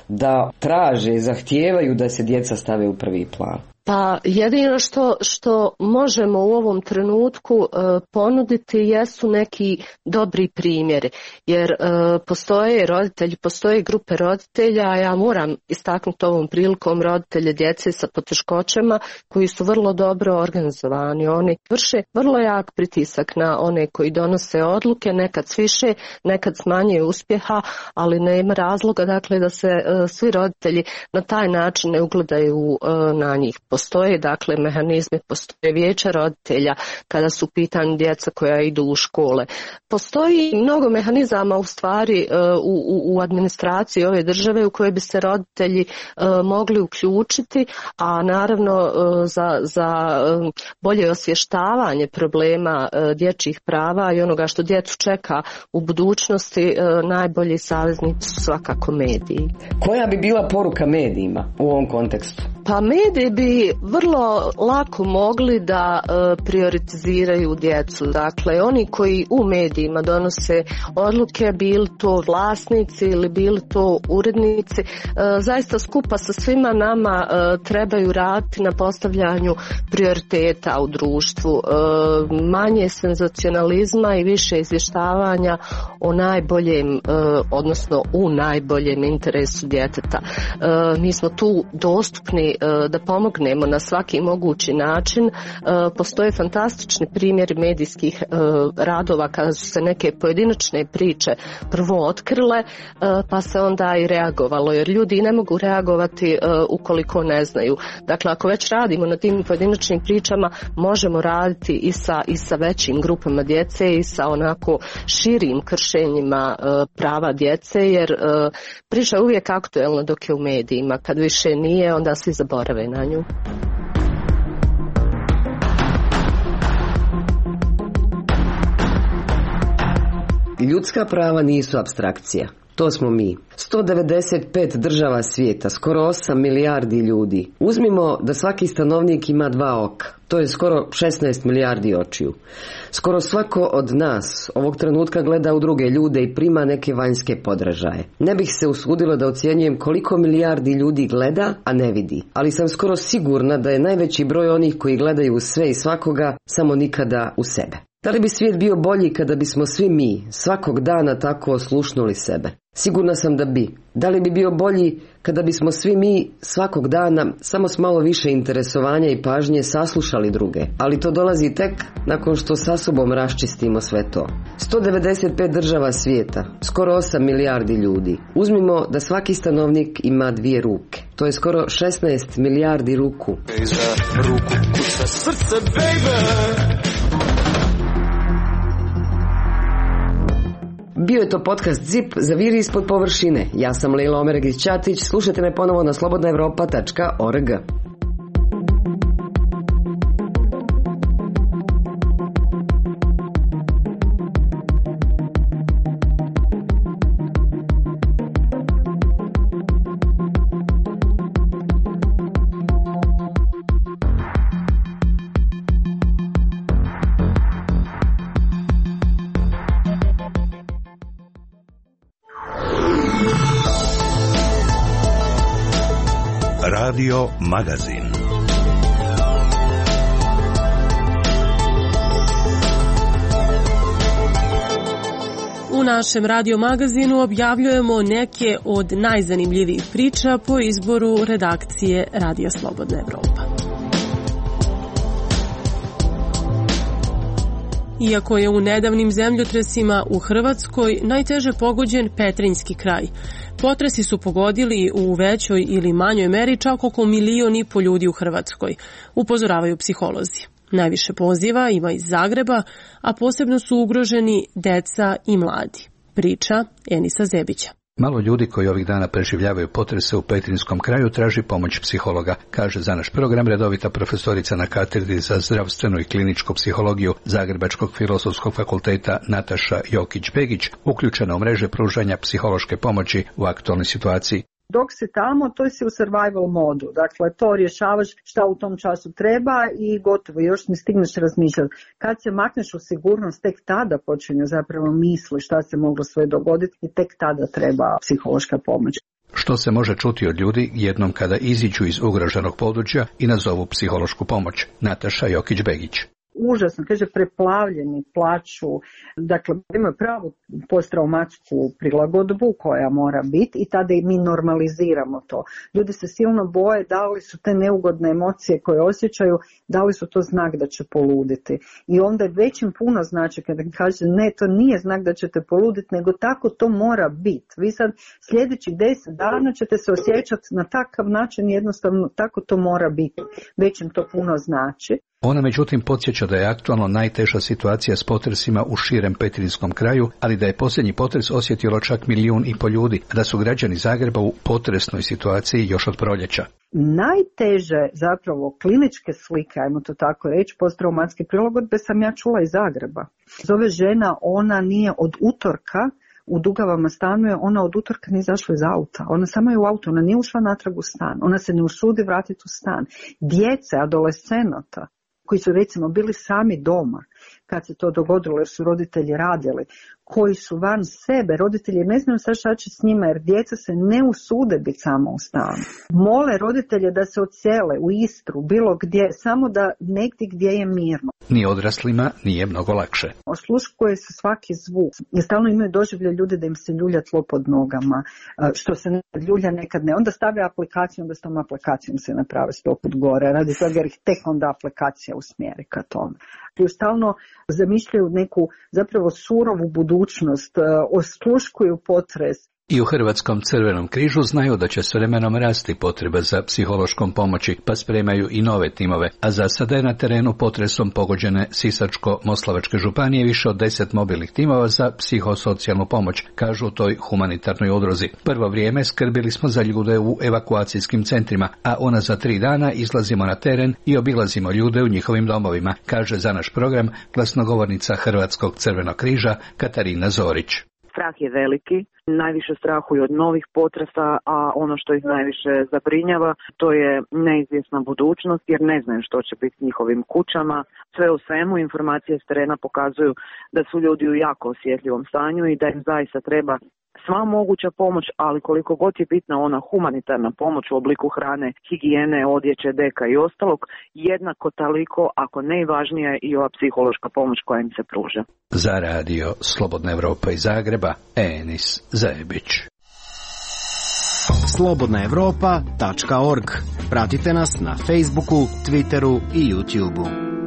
da traže, zahtijevaju da se djeca stave u prvi plan? Pa jedino što, što možemo u ovom trenutku uh, ponuditi jesu neki dobri primjeri, jer uh, postoje roditelji, postoje grupe roditelja, a ja moram istaknuti ovom prilikom roditelje djece sa poteškoćama koji su vrlo dobro organizovani. Oni vrše vrlo jak pritisak na one koji donose odluke, nekad s više, nekad s manje uspjeha, ali nema razloga dakle da se uh, svi roditelji na taj način ne ugledaju uh, na njih. Postoje dakle mehanizmi, postoje vijeća roditelja kada su u pitanju djeca koja idu u škole. Postoji mnogo mehanizama u stvari u, u, u administraciji ove države u koje bi se roditelji uh, mogli uključiti, a naravno uh, za, za um, bolje osvještavanje problema uh, dječjih prava i onoga što djecu čeka u budućnosti, uh, najbolji saveznici su svakako mediji. Koja bi bila poruka medijima u ovom kontekstu? Pa mediji bi vrlo lako mogli da uh, prioritiziraju djecu. Dakle, oni koji u medijima donose odluke, bili to vlasnici ili bili to urednici, uh, zaista skupa sa svima nama uh, trebaju raditi na postavljanju prioriteta u društvu. Uh, manje senzacionalizma i više izvještavanja o najboljem, uh, odnosno u najboljem interesu djeteta. Uh, mi smo tu dostupni uh, da pomognemo na svaki mogući način. Postoje fantastični primjeri medijskih radova kada su se neke pojedinačne priče prvo otkrile, pa se onda i reagovalo, jer ljudi ne mogu reagovati ukoliko ne znaju. Dakle, ako već radimo na tim pojedinačnim pričama, možemo raditi i sa, i sa većim grupama djece i sa onako širim kršenjima prava djece, jer priča je uvijek aktuelna dok je u medijima. Kad više nije, onda svi zaborave na nju. Ljudska prava nisu apstrakcija. To smo mi. sto devedeset pet država svijeta, skoro osam milijardi ljudi. Uzmimo da svaki stanovnik ima dva oka. To je skoro šesnaest milijardi očiju. Skoro svako od nas ovog trenutka gleda u druge ljude i prima neke vanjske podražaje. Ne bih se usudila da ocjenjujem koliko milijardi ljudi gleda, a ne vidi. Ali sam skoro sigurna da je najveći broj onih koji gledaju sve i svakoga, samo nikada u sebe. Da li bi svijet bio bolji kada bismo svi mi svakog dana tako oslušnuli sebe? Sigurna sam da bi. Da li bi bio bolji kada bismo svi mi svakog dana samo s malo više interesovanja i pažnje saslušali druge? Ali to dolazi tek nakon što sa sobom raščistimo sve to. sto devedeset pet država svijeta, skoro osam milijardi ljudi. Uzmimo da svaki stanovnik ima dvije ruke. To je skoro šesnaest milijardi ruku. Ruku kuca srce, baby. Bio je to podcast Zip, Zaviri ispod površine. Ja sam Lejla Omeregić-Ćatić, slušajte me ponovo na slobodna evropa tačka org. Radio Magazin. U našem radio magazinu objavljujemo neke od najzanimljivijih priča po izboru redakcije Radija Slobodna Evropa. Iako je u nedavnim zemljotresima u Hrvatskoj najteže pogođen Petrinjski kraj, potresi su pogodili u većoj ili manjoj meri čak oko milion i po ljudi u Hrvatskoj, upozoravaju psiholozi. Najviše poziva ima iz Zagreba, a posebno su ugroženi deca i mladi. Priča Enisa Zebića. Malo ljudi koji ovih dana preživljavaju potrese u Petrinjskom kraju traži pomoć psihologa, kaže za naš program redovita profesorica na katedri za zdravstvenu i kliničku psihologiju Zagrebačkog filozofskog fakulteta Nataša Jokić-Begić, uključena u mreže pružanja psihološke pomoći u aktualnoj situaciji. Dok si tamo, to si u survival modu. Dakle, to rješavaš šta u tom času treba i gotovo, još ne stigneš razmišljati. Kad se makneš u sigurnost, tek tada počinju zapravo misli šta se moglo sve dogoditi i tek tada treba psihološka pomoć. Što se može čuti od ljudi jednom kada iziđu iz ugroženog područja i nazovu psihološku pomoć? Nataša Jokić-Begić. Užasno, kaže, preplavljeni, plaču, dakle imaju pravu posttraumatsku prilagodbu koja mora biti i tada i mi normaliziramo to. Ljudi se silno boje da li su te neugodne emocije koje osjećaju, da li su to znak da će poluditi. I onda je već im puno znači kada kaže ne, to nije znak da ćete poluditi, nego tako to mora biti. Vi sad sljedećih deset dana ćete se osjećati na takav način, jednostavno tako to mora biti. Već im to puno znači. Ona međutim podsjeća da je aktualno najteža situacija s potresima u širem Petrinjskom kraju, ali da je posljednji potres osjetilo čak milijun i pol ljudi, a da su građani Zagreba u potresnoj situaciji još od proljeća. Najteže zapravo kliničke slike, ajmo to tako reći, posttraumatske prilagodbe sam ja čula iz Zagreba. Zove žena, ona nije od utorka u Dugavama stanuje, ona od utorka nije izašla iz auta. Ona samo je u auto, ona nije ušla natrag u stan. Ona se ne usudi vratiti u stan. Djece, adolescenata, koji su recimo bili sami doma kad se to dogodilo jer su roditelji radili, koji su van sebe, roditelji ne znaju sad šta će s njima jer djeca se ne usude biti samo u stanu. Mole roditelje da se odsele u Istru, bilo gdje, samo da negdje gdje je mirno. Ni odraslima nije mnogo lakše. Osluškuje se svaki zvuk. I stalno imaju doživlje ljudi da im se ljulja tlo pod nogama, što se nekad ljulja, nekad ne. Onda stave aplikaciju, onda s tom aplikacijom se naprave sto put gore. Radi toga jer ih tek onda aplikacija usmjeri ka tome. I stalno zamišljaju neku zapravo surovu budućnost, osluškuju potres. I u Hrvatskom Crvenom križu znaju da će s vremenom rasti potreba za psihološkom pomoći, pa spremaju i nove timove, a za sada je na terenu potresom pogođene Sisačko-Moslavačke županije više od deset mobilnih timova za psihosocijalnu pomoć, kažu u toj humanitarnoj udruzi. Prvo vrijeme skrbili smo za ljude u evakuacijskim centrima, a ona za tri dana izlazimo na teren i obilazimo ljude u njihovim domovima, kaže za naš program glasnogovornica Hrvatskog Crvenog križa Katarina Zorić. Strah je veliki, najviše strahuju od novih potresa, a ono što ih najviše zabrinjava to je neizvjesna budućnost jer ne znaju što će biti s njihovim kućama. Sve u svemu informacije s terena pokazuju da su ljudi u jako osjetljivom stanju i da im zaista treba sva moguća pomoć, ali koliko god je bitna ona humanitarna pomoć u obliku hrane, higijene, odjeće, deka i ostalog, jednako toliko, ako ne i važnija, je i ova psihološka pomoć koja im se pruža. Za radio Slobodna Evropa iz Zagreba, Enis Zajebić. slobodna evropa tačka org. Pratite nas na Facebooku, Twitteru i YouTubeu.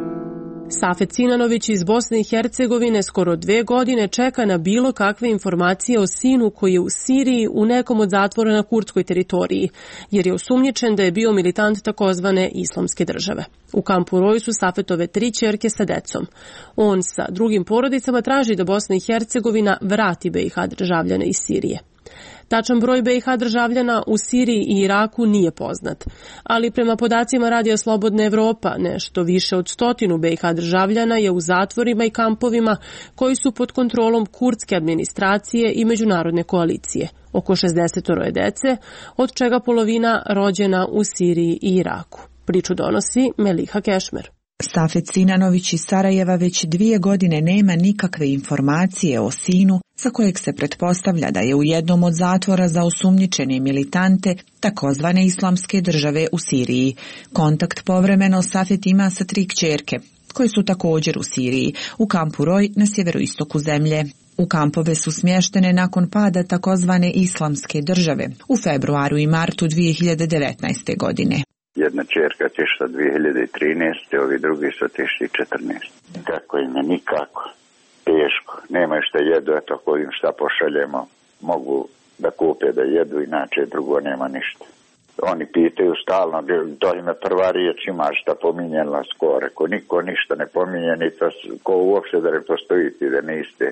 Safet Sinanović iz Bosne i Hercegovine skoro dve godine čeka na bilo kakve informacije o sinu koji je u Siriji u nekom od zatvora na kurdskoj teritoriji, jer je osumnjičen da je bio militant takozvane islamske države. U kampu Roj su Safetove tri ćerke sa decom. On sa drugim porodicama traži da Bosna i Hercegovina vrati B i H državljane iz Sirije. Tačan broj B i H državljana u Siriji i Iraku nije poznat, ali prema podacima Radija Slobodna Evropa, nešto više od stotinu B i H državljana je u zatvorima i kampovima koji su pod kontrolom kurdske administracije i međunarodne koalicije. Oko šezdeset je dece, od čega polovina rođena u Siriji i Iraku. Priču donosi Meliha Kešmer. Safet Sinanović iz Sarajeva već dvije godine nema nikakve informacije o sinu za kojeg se pretpostavlja da je u jednom od zatvora za osumnjičene militante takozvane islamske države u Siriji. Kontakt povremeno Safet ima sa tri kćerke, koje su također u Siriji, u kampu Roj na sjeveroistoku zemlje. U kampove su smještene nakon pada takozvane islamske države u februaru i martu dvije hiljade devetnaeste. godine. Jedna čerka otišla dvije hiljade trinaeste. Ovi drugi su otišli četrnaeste. Kako im je nikako. Teško. Nemaju šta jedu, eto ako im šta pošaljemo, mogu da kupe da jedu, inače drugo nema ništa. Oni pitaju stalno, to im je prva riječ, ima šta pominjala skoro. Ko niko ništa ne pominje, ni to, ko uopšte da ne postojite, da niste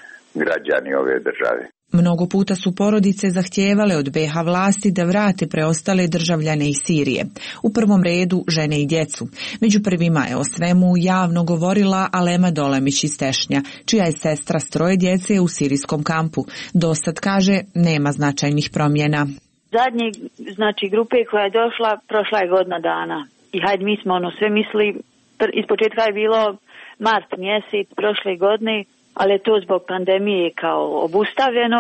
građani ove države. Mnogo puta su porodice zahtijevale od B i H vlasti da vrate preostale državljane iz Sirije, u prvom redu žene i djecu. Među prvima je o svemu javno govorila Alema Dolemić iz Tešnja, čija je sestra s troje djece u sirijskom kampu. Dosad, kaže, nema značajnih promjena. Zadnje, znači, grupe koja je došla, prošla je godina dana. I hajde, mi smo ono sve mislili, iz početka je bilo mart mjesec prošle godine, ali je to zbog pandemije kao obustavljeno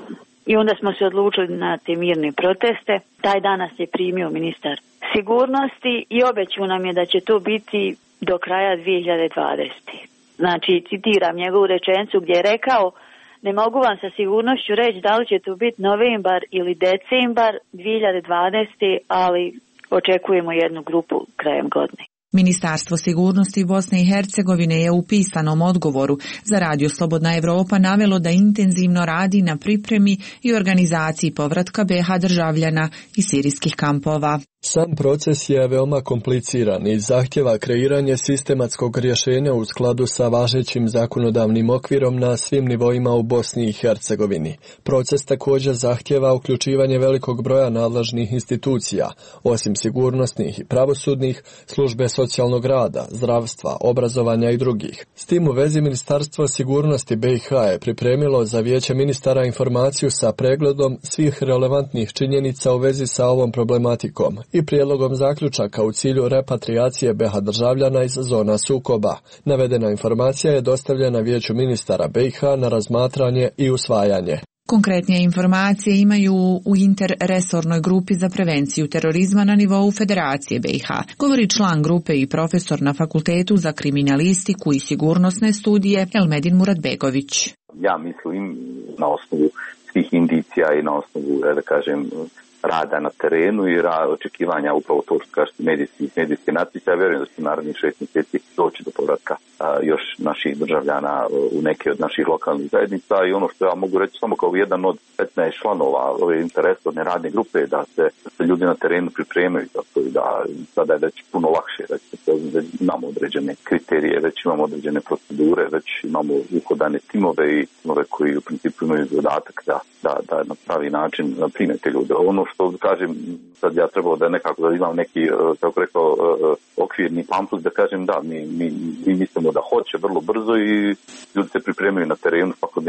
i onda smo se odlučili na te mirne proteste. Taj danas je primio ministar sigurnosti i obećao nam je da će to biti do kraja dvije hiljade dvadesete. Znači, citiram njegovu rečenicu gdje je rekao: ne mogu vam sa sigurnošću reći da li će to biti novembar ili decembar dvije hiljade dvadesete, ali očekujemo jednu grupu krajem godine. Ministarstvo sigurnosti Bosne i Hercegovine je u pisanom odgovoru za Radio Slobodna Evropa navelo da intenzivno radi na pripremi i organizaciji povratka B i H državljana iz sirijskih kampova. Sam proces je veoma kompliciran i zahtjeva kreiranje sistematskog rješenja u skladu sa važećim zakonodavnim okvirom na svim nivoima u Bosni i Hercegovini. Proces također zahtjeva uključivanje velikog broja nadležnih institucija, osim sigurnosnih i pravosudnih, službe socijalnog rada, zdravstva, obrazovanja i drugih. S tim u vezi Ministarstvo sigurnosti B i H je pripremilo za Vijeće ministara informaciju sa pregledom svih relevantnih činjenica u vezi sa ovom problematikom i prijedlogom zaključaka u cilju repatriacije B i H državljana iz zona sukoba. Navedena informacija je dostavljena Vijeću ministara B i H na razmatranje i usvajanje. Konkretnije informacije imaju u interresornoj grupi za prevenciju terorizma na nivou Federacije B i H, govori član grupe i profesor na Fakultetu za kriminalistiku i sigurnosne studije Elmedin Muratbegović. Ja mislim na osnovu svih indicija i na osnovu, da kažem, rada na terenu i ra- očekivanja upravo to što kažete medijskih, medijske natpise. Ja vjerujem da će narednih šest mjeseci doći do povratka a, još naših državljana u neke od naših lokalnih zajednica i ono što ja mogu reći samo kao jedan od petnaest članova ove interesovne radne grupe da se, da se ljudi na terenu pripremaju zato i da sada je već puno lakše, već, već imamo određene kriterije, već imamo određene procedure, već imamo uhodane timove i timove koji u principu imaju zadatak da, da, da na pravi način prime te ljude. Ono što kažem, sad ja trebao da nekako da imam neki, kako rekao, okvirni pamflet da kažem da, mi, mi, mi mislimo da hoće vrlo brzo i ljudi se pripremaju na terenu svakodnevno.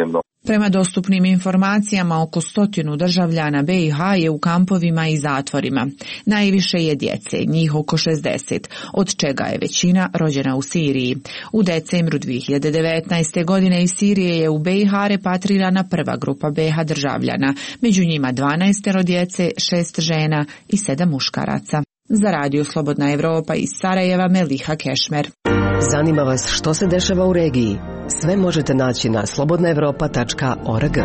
Prema dostupnim informacijama, oko stotinu državljana B i H je u kampovima i zatvorima. Najviše je djece, njih oko šezdeset, od čega je većina rođena u Siriji. U decembru dvije hiljade devetnaeste. godine iz Sirije je u B i H repatrirana prva grupa B i H državljana, među njima dvanaestero djece, šest žena i sedam muškaraca. Za Radio Slobodna Evropa iz Sarajeva, Meliha Kešmer. Zanima vas što se dešava u regiji? Sve možete naći na slobodna evropa tačka org.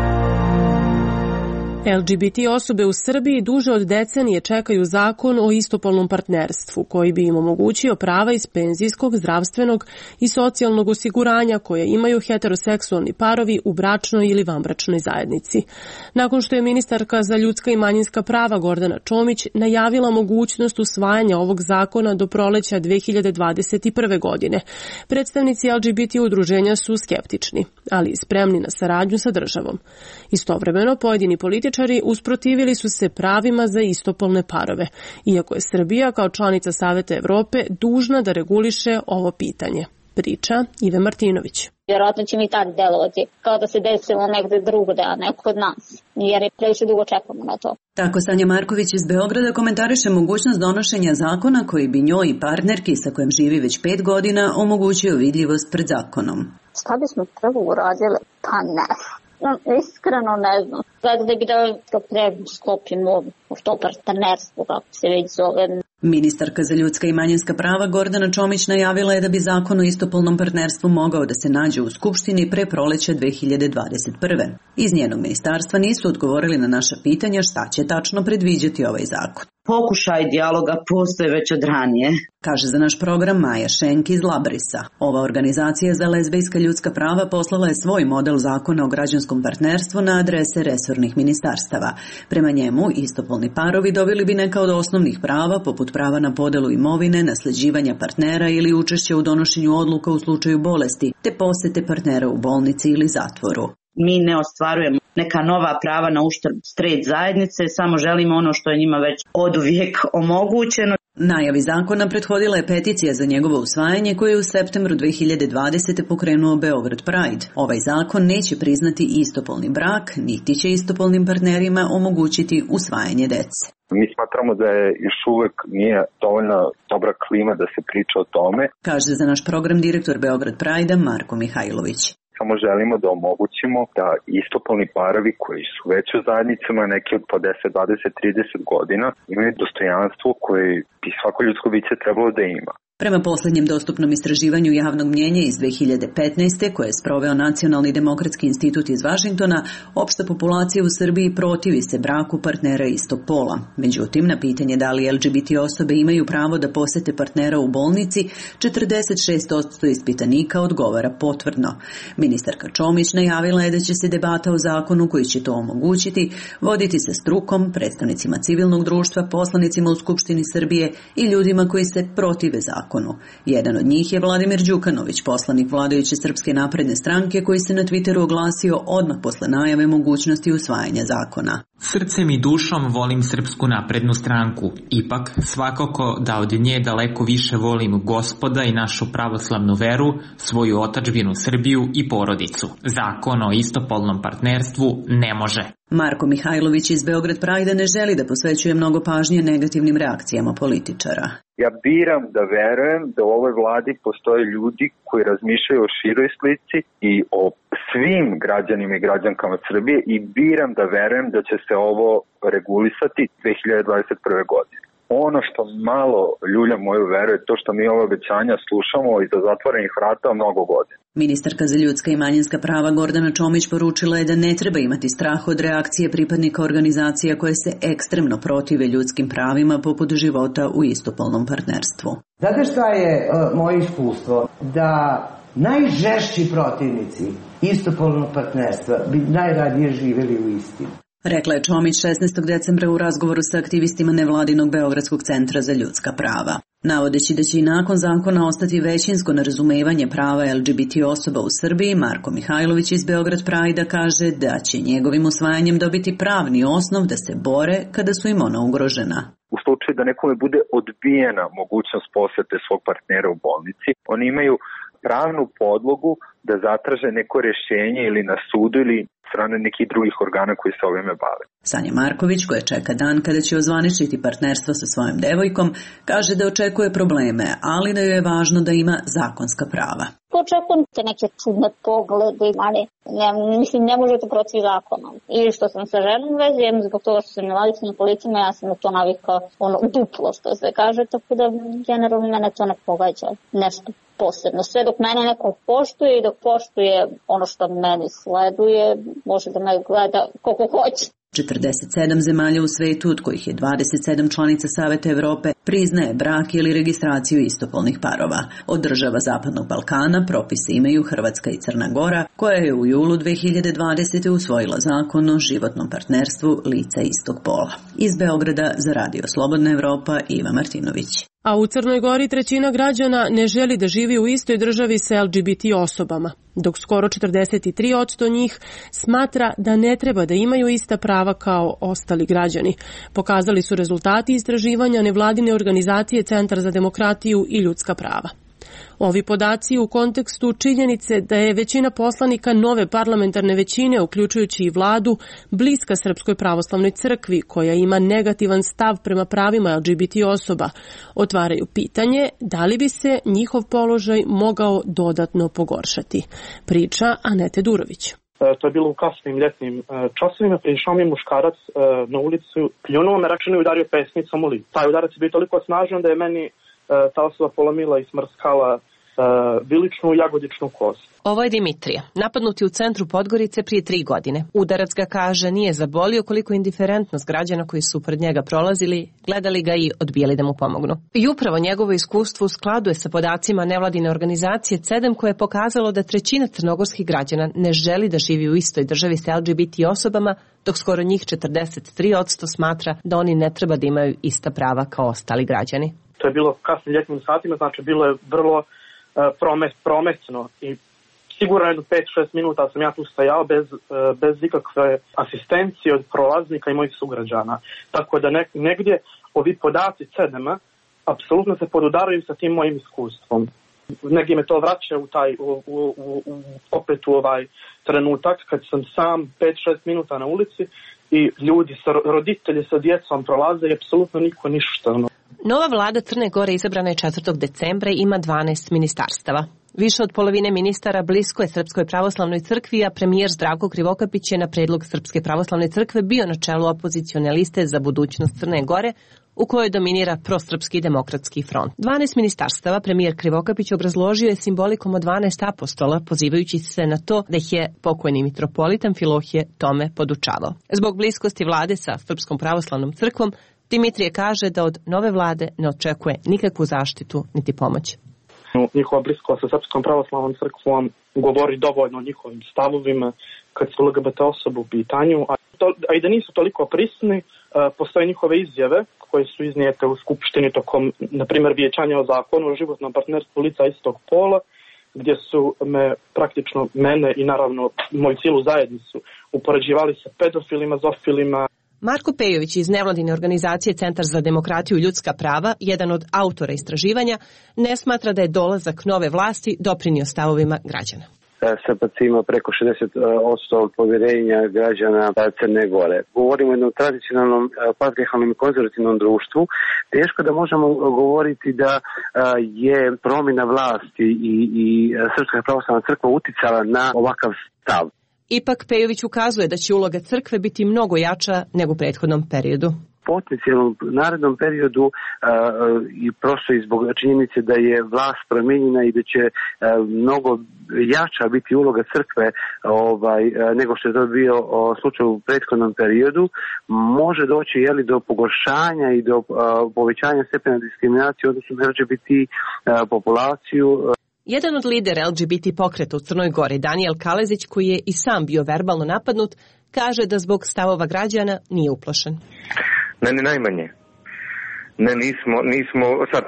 L G B T osobe u Srbiji duže od decenije čekaju zakon o istopolnom partnerstvu, koji bi im omogućio prava iz penzijskog, zdravstvenog i socijalnog osiguranja koje imaju heteroseksualni parovi u bračnoj ili vanbračnoj zajednici. Nakon što je ministarka za ljudska i manjinska prava Gordana Čomić najavila mogućnost usvajanja ovog zakona do proleća dvije hiljade dvadeset prve. godine, predstavnici L G B T udruženja su skeptični, ali i spremni na saradnju sa državom. Istovremeno, pojedini političari usprotivili su se pravima za istopolne parove, iako je Srbija kao članica Saveta Evrope dužna da reguliše ovo pitanje. Priča Ive Martinović. Vjerojatno će mi tad delovati kao da se desilo negde drugde, a ne kod nas, jer je previše dugo čekamo na to. Tako Sanja Marković iz Beograda komentariše mogućnost donošenja zakona koji bi njoj i partnerki sa kojim živi već pet godina omogućio vidljivost pred zakonom. Šta bismo prvo uradili? Pa ne. Iskreno ne znam. Sada da bi da to pre sklopimo to partnerstvo, kako se već zove. Ministarka za ljudska i manjinska prava Gordana Čomić najavila je da bi zakon o istopolnom partnerstvu mogao da se nađe u Skupštini pre proleća dvije hiljade dvadeset prve. Iz njenog ministarstva nisu odgovorili na naša pitanja šta će tačno predviđati ovaj zakon. Pokušaj dijaloga postoje već od ranije, kaže za naš program Maja Šenk iz Labrisa. Ova organizacija za lezbejska ljudska prava poslala je svoj model zakona o građanskom partnerstvu na adrese resornih ministarstava. Prema njemu, istopolni parovi dobili bi neka od osnovnih prava, poput prava na podelu imovine, nasleđivanja partnera ili učešća u donošenju odluka u slučaju bolesti, te posete partnera u bolnici ili zatvoru. Mi ne ostvarujemo neka nova prava na uštrb straight zajednice, samo želimo ono što je njima već oduvijek omogućeno. Najavi zakona prethodila je peticija za njegovo usvajanje koje je u septembru dvije hiljade dvadesete. pokrenuo Beograd Pride. Ovaj zakon neće priznati istopolni brak, niti će istopolnim partnerima omogućiti usvajanje dece. Mi smatramo da je još uvek nije dovoljno dobra klima da se priča o tome, kaže za naš program direktor Beograd Pride-a Marko Mihajlović. Samo želimo da omogućimo da istopolni parovi koji su već u zajednicama, neki od po deset, dvadeset, trideset godina, imaju dostojanstvo koje bi svako ljudsko biće trebalo da ima. Prema posljednjem dostupnom istraživanju javnog mnjenja iz dvije hiljade petnaeste. koje je sproveo Nacionalni demokratski institut iz Vašingtona, opšta populacija u Srbiji protivi se braku partnera istog pola. Međutim, na pitanje da li L G B T osobe imaju pravo da posete partnera u bolnici, četrdeset šest posto ispitanika odgovara potvrdno. Ministarka Čomić najavila je da će se debata o zakonu koji će to omogućiti voditi sa strukom, predstavnicima civilnog društva, poslanicima u Skupštini Srbije i ljudima koji se protive zakonu. Jedan od njih je Vladimir Đukanović, poslanik vladajuće Srpske napredne stranke, koji se na Twitteru oglasio odmah posle najave mogućnosti usvajanja zakona. Srcem i dušom volim Srpsku naprednu stranku. Ipak, svakako da od nje daleko više volim Gospoda i našu pravoslavnu veru, svoju otadžbinu Srbiju i porodicu. Zakon o istopolnom partnerstvu ne može. Marko Mihajlović iz Beograd Pride ne želi da posvećuje mnogo pažnje negativnim reakcijama političara. Ja biram da verujem da u ovoj vladi postoje ljudi koji razmišljaju o široj slici i o svim građanima i građankama Srbije i biram da verujem da će se ovo regulisati dvije hiljade dvadeset prve. godine. Ono što malo ljulja moju veru je to što mi ove obećanja slušamo iza zatvorenih vrata mnogo godina. Ministarka za ljudska i manjinska prava Gordana Čomić poručila je da ne treba imati strah od reakcije pripadnika organizacija koje se ekstremno protive ljudskim pravima poput života u istopolnom partnerstvu. Znate šta je uh, moje iskustvo? Da najžešći protivnici istopolnog partnerstva bi najradije živjeli u istini. Rekla je Čomić šesnaestog decembra u razgovoru sa aktivistima nevladinog Beogradskog centra za ljudska prava. Navodeći da će i nakon zakona ostati većinsko nerazumevanje prava L G B T osoba u Srbiji, Marko Mihajlović iz Beograd Pride-a kaže da će njegovim usvajanjem dobiti pravni osnov da se bore kada su im ona ugrožena. U slučaju da nekome bude odbijena mogućnost posete svog partnera u bolnici, oni imaju pravnu podlogu da zatraže neko rješenje ili na sudu ili strane nekih drugih organa koji se ovime bave. Sanja Marković, koja čeka dan kada će ozvaničiti partnerstvo sa svojom devojkom, kaže da očekuje probleme, ali da joj je važno da ima zakonska prava. Očekujem te neke čudne poglede, ali ne, mislim, ne može to proći zakonom. Ili što sam sa ženom vezujem, zbog toga što sam invalidska na kolicima, ja sam na to navikao ono duplo, što se kaže, tako da generalno mene to ne pogađa nešto posebno. Sve dok mene neko poštuje i dok poštuje ono što meni sleduje, može da me gleda koliko hoće. četrdeset sedam zemalja u svetu, od kojih je dvadeset sedam članica Saveta Evrope, priznaje brak ili registraciju istopolnih parova. Od država Zapadnog Balkana propise imaju Hrvatska i Crna Gora, koja je u julu dve hiljade dvadesete. usvojila zakon o životnom partnerstvu lica istog pola. Iz Beograda za Radio Slobodna Evropa, Iva Martinović. A u Crnoj Gori trećina građana ne želi da živi u istoj državi sa L G B T osobama, dok skoro četrdeset tri posto njih smatra da ne treba da imaju ista prava kao ostali građani. Pokazali su rezultati istraživanja nevladine organizacije Centar za demokratiju i ljudska prava. Ovi podaci u kontekstu činjenice da je većina poslanika nove parlamentarne većine, uključujući i vladu, bliska Srpskoj pravoslavnoj crkvi, koja ima negativan stav prema pravima L G B T osoba, otvaraju pitanje da li bi se njihov položaj mogao dodatno pogoršati. Priča Anete Durović. To je bilo u kasnim ljetnim časovima, prišao mi je muškarac na ulicu, pljunuo me, rečeno i udario pesnicom u lice. Taj udarac je bio toliko snažan da je meni ta osoba polomila i smrskala viličnu i jagodičnu kost. Ovo je Dimitrija, napadnuti u centru Podgorice prije tri godine. Udarac ga, kaže, nije zabolio koliko indiferentnost građana koji su pred njega prolazili, gledali ga i odbijali da mu pomognu. I upravo njegovo iskustvo u skladu je sa podacima nevladine organizacije C E D E M, koje je pokazalo da trećina crnogorskih građana ne želi da živi u istoj državi sa L G B T osobama, dok skoro njih četrdeset tri posto smatra da oni ne treba da imaju ista prava kao ostali građani. To je bilo kasnim ljetnim satima, znači bilo je vrlo uh, promet, prometno i sigurno jedno pet šest minuta sam ja tu stajao bez, uh, bez ikakve asistencije od prolaznika i mojih sugrađana. Tako da ne, negdje ovi podaci C E D E M-a apsolutno se podudaraju sa tim mojim iskustvom. Negdje me to vraća u taj, u, u, u, u, opet u ovaj trenutak kad sam sam pet šest minuta na ulici i ljudi, sa, roditelji sa djecom prolaze i apsolutno niko ništa. No. Nova vlada Crne Gore izabrana je četvrtog decembra i ima dvanaest ministarstava. Više od polovine ministara blisko je Srpskoj pravoslavnoj crkvi, a premijer Zdravko Krivokapić je na predlog Srpske pravoslavne crkve bio na čelu opozicione liste za budućnost Crne Gore, u kojoj dominira prosrpski demokratski front. dvanaest ministarstava premijer Krivokapić obrazložio je simbolikom od dvanaest apostola, pozivajući se na to da ih je pokojni mitropolitan Amfilohije tome podučavao. Zbog bliskosti vlade sa Srpskom pravoslavnom crkvom, Dimitrije kaže da od nove vlade ne očekuje nikakvu zaštitu niti pomoć. Njihova bliskost sa Srpskom pravoslavnom crkvom govori dovoljno o njihovim stavovima kad su L G B T osobe u pitanju, a, to, a i da nisu toliko prisni, postoje njihove izjave koje su iznijete u Skupštini tokom, na primjer, vijećanja o zakonu o životnom partnerstvu lica istog pola, gdje su me praktično mene i naravno moju cijelu zajednicu upoređivali sa pedofilima, zofilima. Marko Pejović iz nevladine organizacije Centar za demokratiju i ljudska prava, jedan od autora istraživanja, ne smatra da je dolazak nove vlasti doprinio stavovima građana. S P C ima preko šezdeset posto povjerenja građana Crne Gore. Govorimo o jednom tradicionalnom, patrijarhalnom i konzervativnom društvu. Teško da možemo govoriti da je promjena vlasti i, i Srpska pravoslavna crkva uticala na ovakav stav. Ipak Pejović ukazuje da će uloga crkve biti mnogo jača nego u prethodnom periodu. Potencijalnom narednom periodu uh, i prosto i zbog činjenice da je vlast promijenjena i da će uh, mnogo jača biti uloga crkve ovaj, uh, nego što je to bio uh, slučaj u prethodnom periodu, može doći jeli, do pogoršanja i do uh, povećanja stepena diskriminacije odnosno na L G B T uh, populaciju. Uh. Jedan od lidera L G B T pokreta u Crnoj Gori, Danijel Kalezić, koji je i sam bio verbalno napadnut, kaže da zbog stavova građana nije uplašen. Ne, ne najmanje. Ne, nismo, nismo, sad,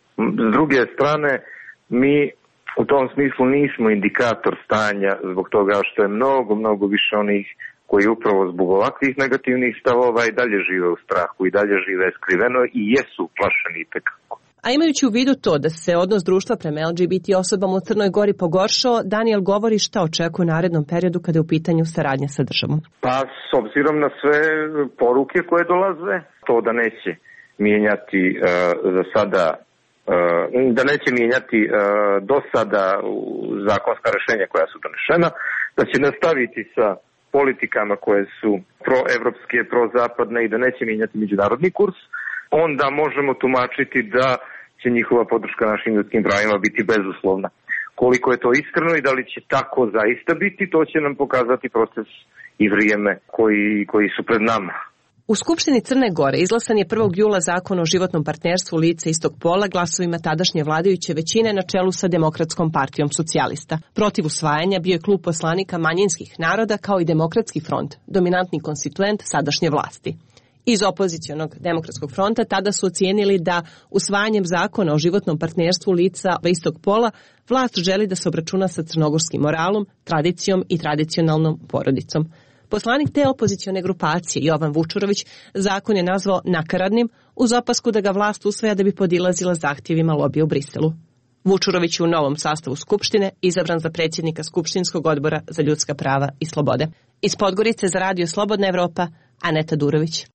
s druge strane, mi u tom smislu nismo indikator stanja zbog toga što je mnogo, mnogo više onih koji upravo zbog ovakvih negativnih stavova i dalje žive u strahu i dalje žive skriveno i jesu uplašeni itekako. A imajući u vidu to da se odnos društva prema L G B T osobama u Crnoj Gori pogoršao, Daniel govori šta očekuje u narednom periodu kada je u pitanju saradnja sa državom. Pa s obzirom na sve poruke koje dolaze, to da neće mijenjati uh, za sada uh, da neće mijenjati uh, do sada zakonska rješenja koja su donešena, da će nastaviti sa politikama koje su proevropske, prozapadne i da neće mijenjati međunarodni kurs, onda možemo tumačiti da će njihova podrška našim ljudskim pravima biti bezuslovna. Koliko je to iskreno i da li će tako zaista biti, to će nam pokazati proces i vrijeme koji, koji su pred nama. U Skupštini Crne Gore izglasan je prvog jula zakon o životnom partnerstvu lica istog pola glasovima tadašnje vladajuće većine na čelu sa Demokratskom partijom socijalista. Protiv usvajanja bio je klub poslanika manjinskih naroda kao i Demokratski front, dominantni konstituent sadašnje vlasti. Iz opozicionog Demokratskog fronta tada su ocijenili da usvajanjem zakona o životnom partnerstvu lica istog pola vlast želi da se obračuna sa crnogorskim moralom, tradicijom i tradicionalnom porodicom. Poslanik te opozicione grupacije Jovan Vučurović zakon je nazvao nakaradnim uz opasku da ga vlast usvaja da bi podilazila zahtjevima lobija u Briselu. Vučurović je u novom sastavu Skupštine izabran za predsjednika Skupštinskog odbora za ljudska prava i slobode. Iz Podgorice za Radio Slobodna Evropa, Aneta Durović.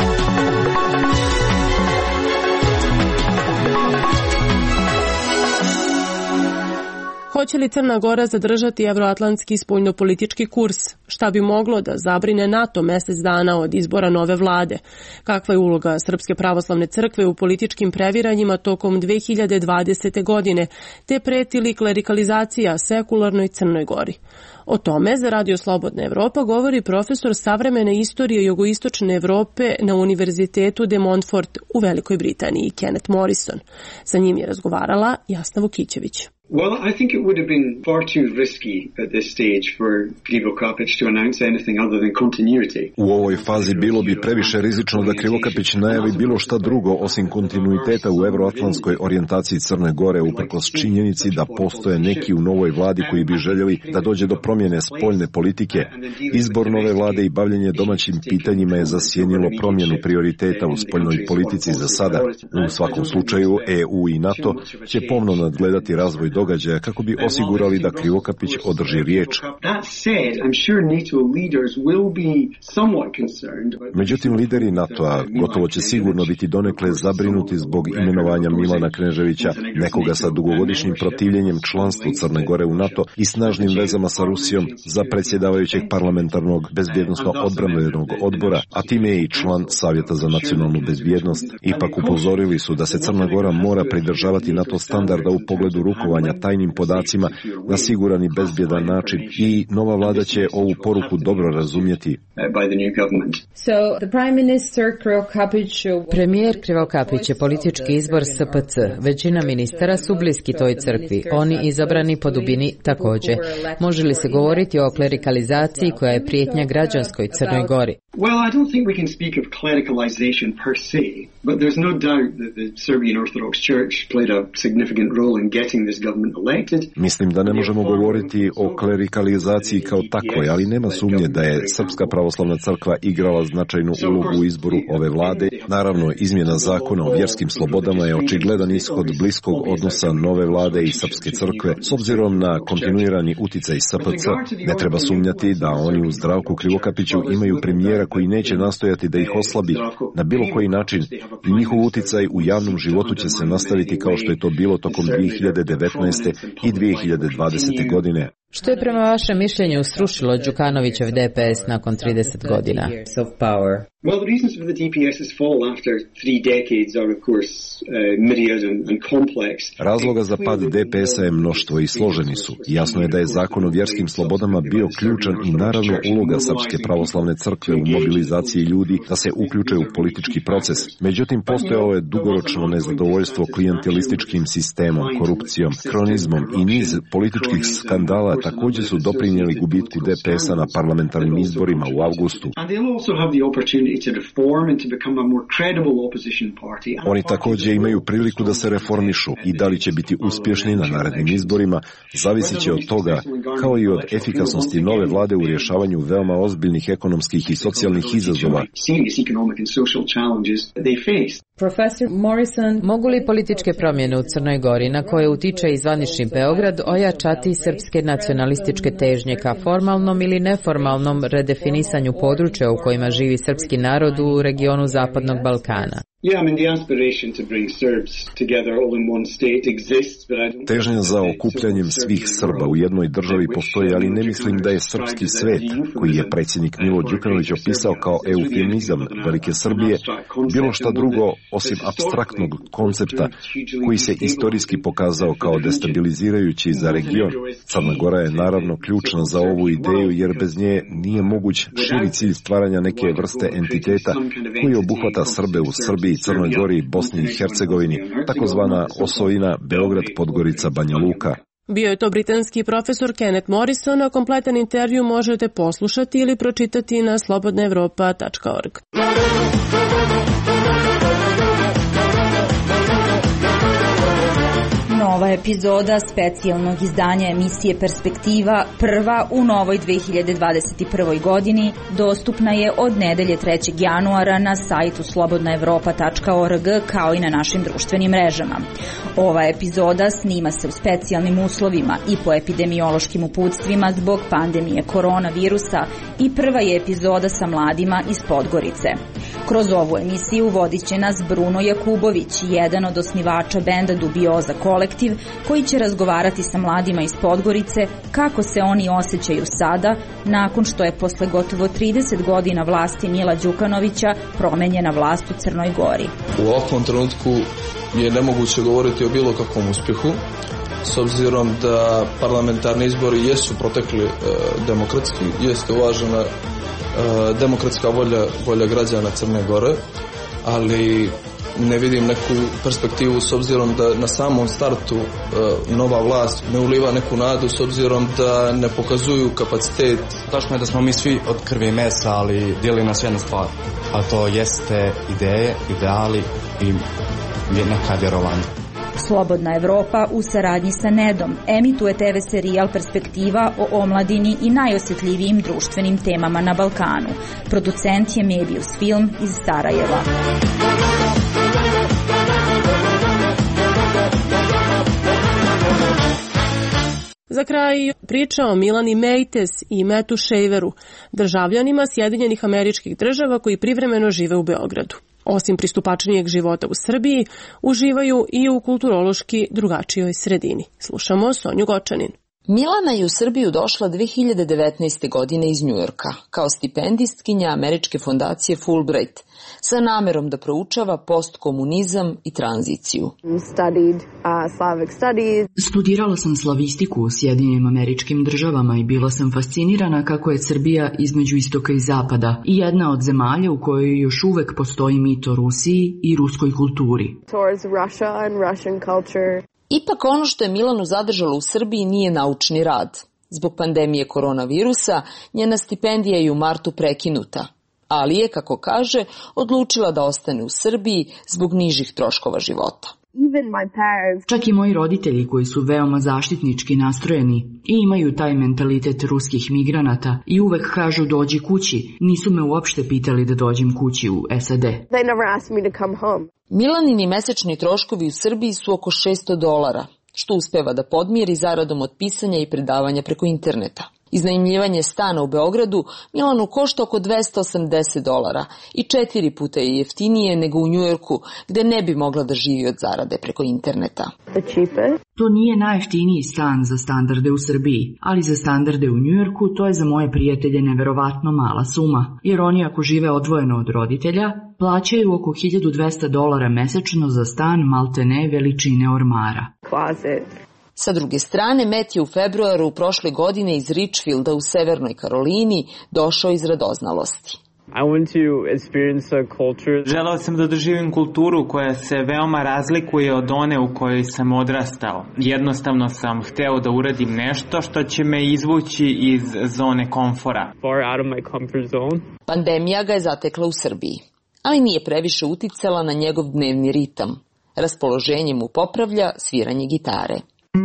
Hoće li Crna Gora zadržati evroatlantski spoljnopolitički kurs? Šta bi moglo da zabrine NATO mjesec dana od izbora nove vlade? Kakva je uloga Srpske pravoslavne crkve u političkim previranjima tokom dve hiljade dvadesete. godine, te preti li klerikalizacija sekularnoj Crnoj Gori? O tome za Radio Slobodna Evropa govori profesor savremene istorije jugoistočne Evrope na Univerzitetu de Montfort u Velikoj Britaniji, Kenneth Morrison. Sa njim je razgovarala Jasna Vukićević. Well, I think it would have been far too risky at this stage for Krivokapić to announce anything other than continuity. U ovoj fazi bilo bi previše rizično da Krivokapić najavi bilo šta drugo osim kontinuiteta u evroatlantskoj orijentaciji Crne Gore uprkos činjenici da postoje neki u novoj vladi koji bi željeli da dođe do promjene spoljne politike. Izbor nove vlade i bavljenje domaćim pitanjima je zasjenilo promjenu prioriteta u spoljnoj politici za sada. U svakom slučaju E U i NATO će pomno nadgledati razvoj događaja kako bi osigurali da Krivokapić održi riječ. Međutim, lideri NATO-a gotovo će sigurno biti donekle zabrinuti zbog imenovanja Milana Kneževića, nekoga sa dugogodišnjim protivljenjem članstvu Crne Gore u NATO i snažnim vezama sa Rusijom za predsjedavajućeg parlamentarnog bezbjednosno odbrambenog odbora, a time je i član Savjeta za nacionalnu bezbjednost. Ipak upozorili su da se Crna Gora mora pridržavati NATO standarda u pogledu rukovanja tajnim podacima na siguran i bezbjedan način i nova vlada će ovu poruku dobro razumjeti. Premijer Krivokapić je politički izbor S P C. Većina ministara su bliski toj crkvi. Oni izabrani po dubini također. Može li se govoriti o klerikalizaciji koja je prijetnja građanskoj Crnoj Gori? Well, I don't think we can speak of clericalization per se, but there's no doubt that the Serbian Orthodox Church played a significant role in getting this government elected. Mislim da ne možemo govoriti o klerikalizaciji kao takvoj, ali nema sumnje da je Srpska pravoslavna crkva igrala značajnu ulogu u izboru ove vlade. Naravno, izmjena zakona o vjerskim slobodama je očigledan ishod bliskog odnosa nove vlade i Srpske crkve. S obzirom na kontinuirani uticaj S P C, ne treba sumnjati da oni u Zdravku Krivokapiću imaju premijera koji neće nastojati da ih oslabi na bilo koji način i njihov uticaj u javnom životu će se nastaviti kao što je to bilo tokom dvije hiljade devetnaeste. i dvije hiljade dvadesete. godine. Što je prema vašem mišljenju srušilo Đukanovićev D P S nakon trideset godina? Well, the reasons for the DPS's fall after three decades are, of course, uh, myriad and, and complex. Razloga za pad D P S-a je mnoštvo i složeni su. Jasno je da je zakon o vjerskim slobodama bio ključan i naravno uloga Srpske pravoslavne crkve u mobilizaciji ljudi da se uključe u politički proces. Međutim, postojalo je dugoročno nezadovoljstvo klijentelističkim sistemom, korupcijom, kronizmom i niz političkih skandala također su doprinijeli gubitku D P S-a na parlamentarnim izborima u avgustu. Oni također imaju priliku da se reformišu i da li će biti uspješni na narednim izborima zavisit će od toga, kao i od efikasnosti nove vlade u rješavanju veoma ozbiljnih ekonomskih i socijalnih izazova. Profesor Morrison, mogu li političke promjene u Crnoj Gori, na koje utiče i zvanični Beograd, ojačati srpske nacionalističke težnje ka formalnom ili neformalnom redefinisanju područja u kojima živi srpski narod u regionu Zapadnog Balkana? Težnja za okupljanjem svih Srba u jednoj državi postoji, ali ne mislim da je srpski svet, koji je predsjednik Milo Đukanović opisao kao eufemizam Velike Srbije, bilo šta drugo osim apstraktnog koncepta koji se istorijski pokazao kao destabilizirajući za region. Crna Gora je naravno ključna za ovu ideju, jer bez nje nije moguć širi cilj stvaranja neke vrste entiteta koji obuhvata Srbe u Srbiji, Crnoj Gori, Bosni i Hercegovini, takozvana osovina Beograd, Podgorica, Banja Luka. Bio je to britanski profesor Kenneth Morrison, a kompletan intervju možete poslušati ili pročitati na slobodna evropa tačka org. Nova epizoda specijalnog izdanja emisije Perspektiva, prva u novoj dve hiljade dvadeset prve. godini, dostupna je od nedelje trećeg januara na sajtu slobodna evropa tačka org kao i na našim društvenim mrežama. Ova epizoda snima se u specijalnim uslovima i po epidemiološkim uputstvima zbog pandemije koronavirusa i prva je epizoda sa mladima iz Podgorice. Kroz ovu emisiju vodit će nas Bruno Jakubović, jedan od osnivača benda Dubioza kolektiv, koji će razgovarati sa mladima iz Podgorice kako se oni osjećaju sada, nakon što je posle gotovo trideset godina vlasti Mila Đukanovića promenjena vlast u Crnoj Gori. U ovakvom trenutku je nemoguće govoriti o bilo kakvom uspjehu, s obzirom da parlamentarni izbori jesu protekli e, demokratski, jeste uvažena e, demokratska volja, volja građana Crne Gore, ali ne vidim neku perspektivu s obzirom da na samom startu e, nova vlast ne uliva neku nadu, s obzirom da ne pokazuju kapacitet. Tačno je da smo mi svi od krvi i mesa, ali dijeli nas jedna stvar, a to jeste ideje, ideali i neka vjerovanja. Slobodna Evropa u saradnji sa Nedom emituje te ve serijal Perspektiva o omladini i najosjetljivijim društvenim temama na Balkanu. Producent je Mebius Film iz Sarajeva. Za kraj priča o Milani Meites i Metu Šejveru, državljanima Sjedinjenih Američkih Država koji privremeno žive u Beogradu. Osim pristupačnijeg života u Srbiji, uživaju i u kulturološki drugačijoj sredini. Slušamo Sonju Gočanin. Milana je u Srbiju došla dve hiljade devetnaeste. godine iz Njujorka kao stipendistkinja američke fondacije Fulbright sa namerom da proučava postkomunizam i tranziciju. Studirala sam slavistiku u Sjedinjenim Američkim Državama i bila sam fascinirana kako je Srbija između istoka i zapada i jedna od zemalja u kojoj još uvek postoji mit o Rusiji i ruskoj kulturi. Ipak ono što je Milanu zadržalo u Srbiji nije naučni rad. Zbog pandemije koronavirusa njena stipendija je u martu prekinuta, ali je, kako kaže, odlučila da ostane u Srbiji zbog nižih troškova života. Čak i moji roditelji koji su veoma zaštitnički nastrojeni i imaju taj mentalitet ruskih migranata i uvek kažu dođi kući, nisu me uopšte pitali da dođem kući u es a de. Milanini mesečni troškovi u Srbiji su oko šesto dolara, što uspeva da podmiri zaradom od pisanja i predavanja preko interneta. Iznajmljivanje stana u Beogradu Milanu košta oko dvesta osamdeset dolara i četiri puta je jeftinije nego u Njujorku, gde ne bi mogla da živi od zarade preko interneta. To nije najjeftiniji stan za standarde u Srbiji, ali za standarde u Njujorku to je za moje prijatelje neverovatno mala suma, jer oni ako žive odvojeno od roditelja, plaćaju oko hiljadu dvesta dolara mesečno za stan maltene veličine ormara. Sa druge strane, Matt je u februaru prošle godine iz Richfielda u Severnoj Karolini došao iz radoznalosti. I want to experience a culture. Želeo sam da doživim kulturu koja se veoma razlikuje od one u kojoj sam odrastao. Jednostavno sam hteo da uradim nešto što će me izvući iz zone komfora. Far out of my comfort zone. Pandemija ga je zatekla u Srbiji, ali nije previše uticala na njegov dnevni ritam. Raspoloženje mu popravlja sviranje gitare.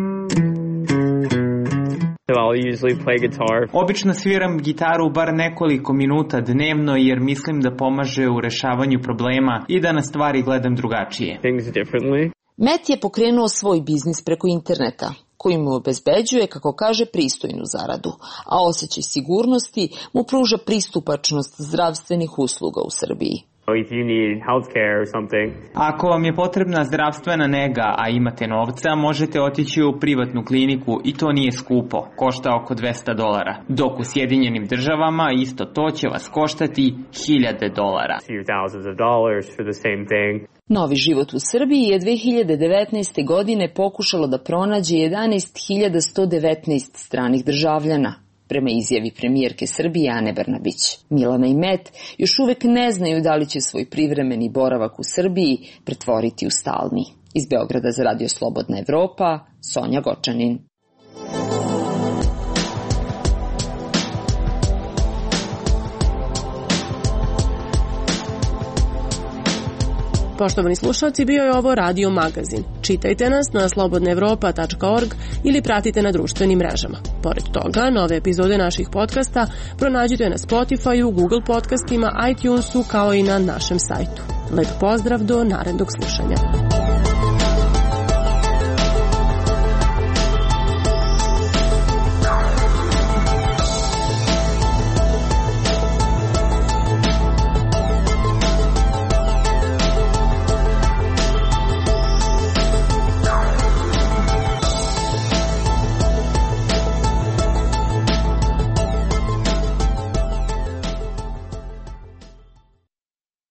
Obično sviram gitaru bar nekoliko minuta dnevno jer mislim da pomaže u rešavanju problema i da na stvari gledam drugačije. Matt je pokrenuo svoj biznis preko interneta, koji mu obezbeđuje, kako kaže, pristojnu zaradu, a osjećaj sigurnosti mu pruža pristupačnost zdravstvenih usluga u Srbiji. If you need healthcare or something. Ako vam je potrebna zdravstvena nega, a imate novca, možete otići u privatnu kliniku i to nije skupo, košta oko dvesta dolara. Dok u Sjedinjenim državama isto to će vas koštati hiljade dolara. Novi život u Srbiji je dve hiljade devetnaeste. godine pokušalo da pronađe jedanaest hiljada sto devetnaest stranih državljana. Prema izjavi premijerke Srbije Ane Brnabić. Milana i Met još uvek ne znaju da li će svoj privremeni boravak u Srbiji pretvoriti u stalni. Iz Beograda za Radio Slobodna Evropa, Sonja Gočanin. Poštovani slušalci, bio je ovo Radio Magazin. Čitajte nas na slobodna evropa tačka org ili pratite na društvenim mrežama. Pored toga, nove epizode naših podcasta pronađite na Spotify-u, Google podcastima, iTunesu kao i na našem sajtu. Lep pozdrav do narednog slušanja.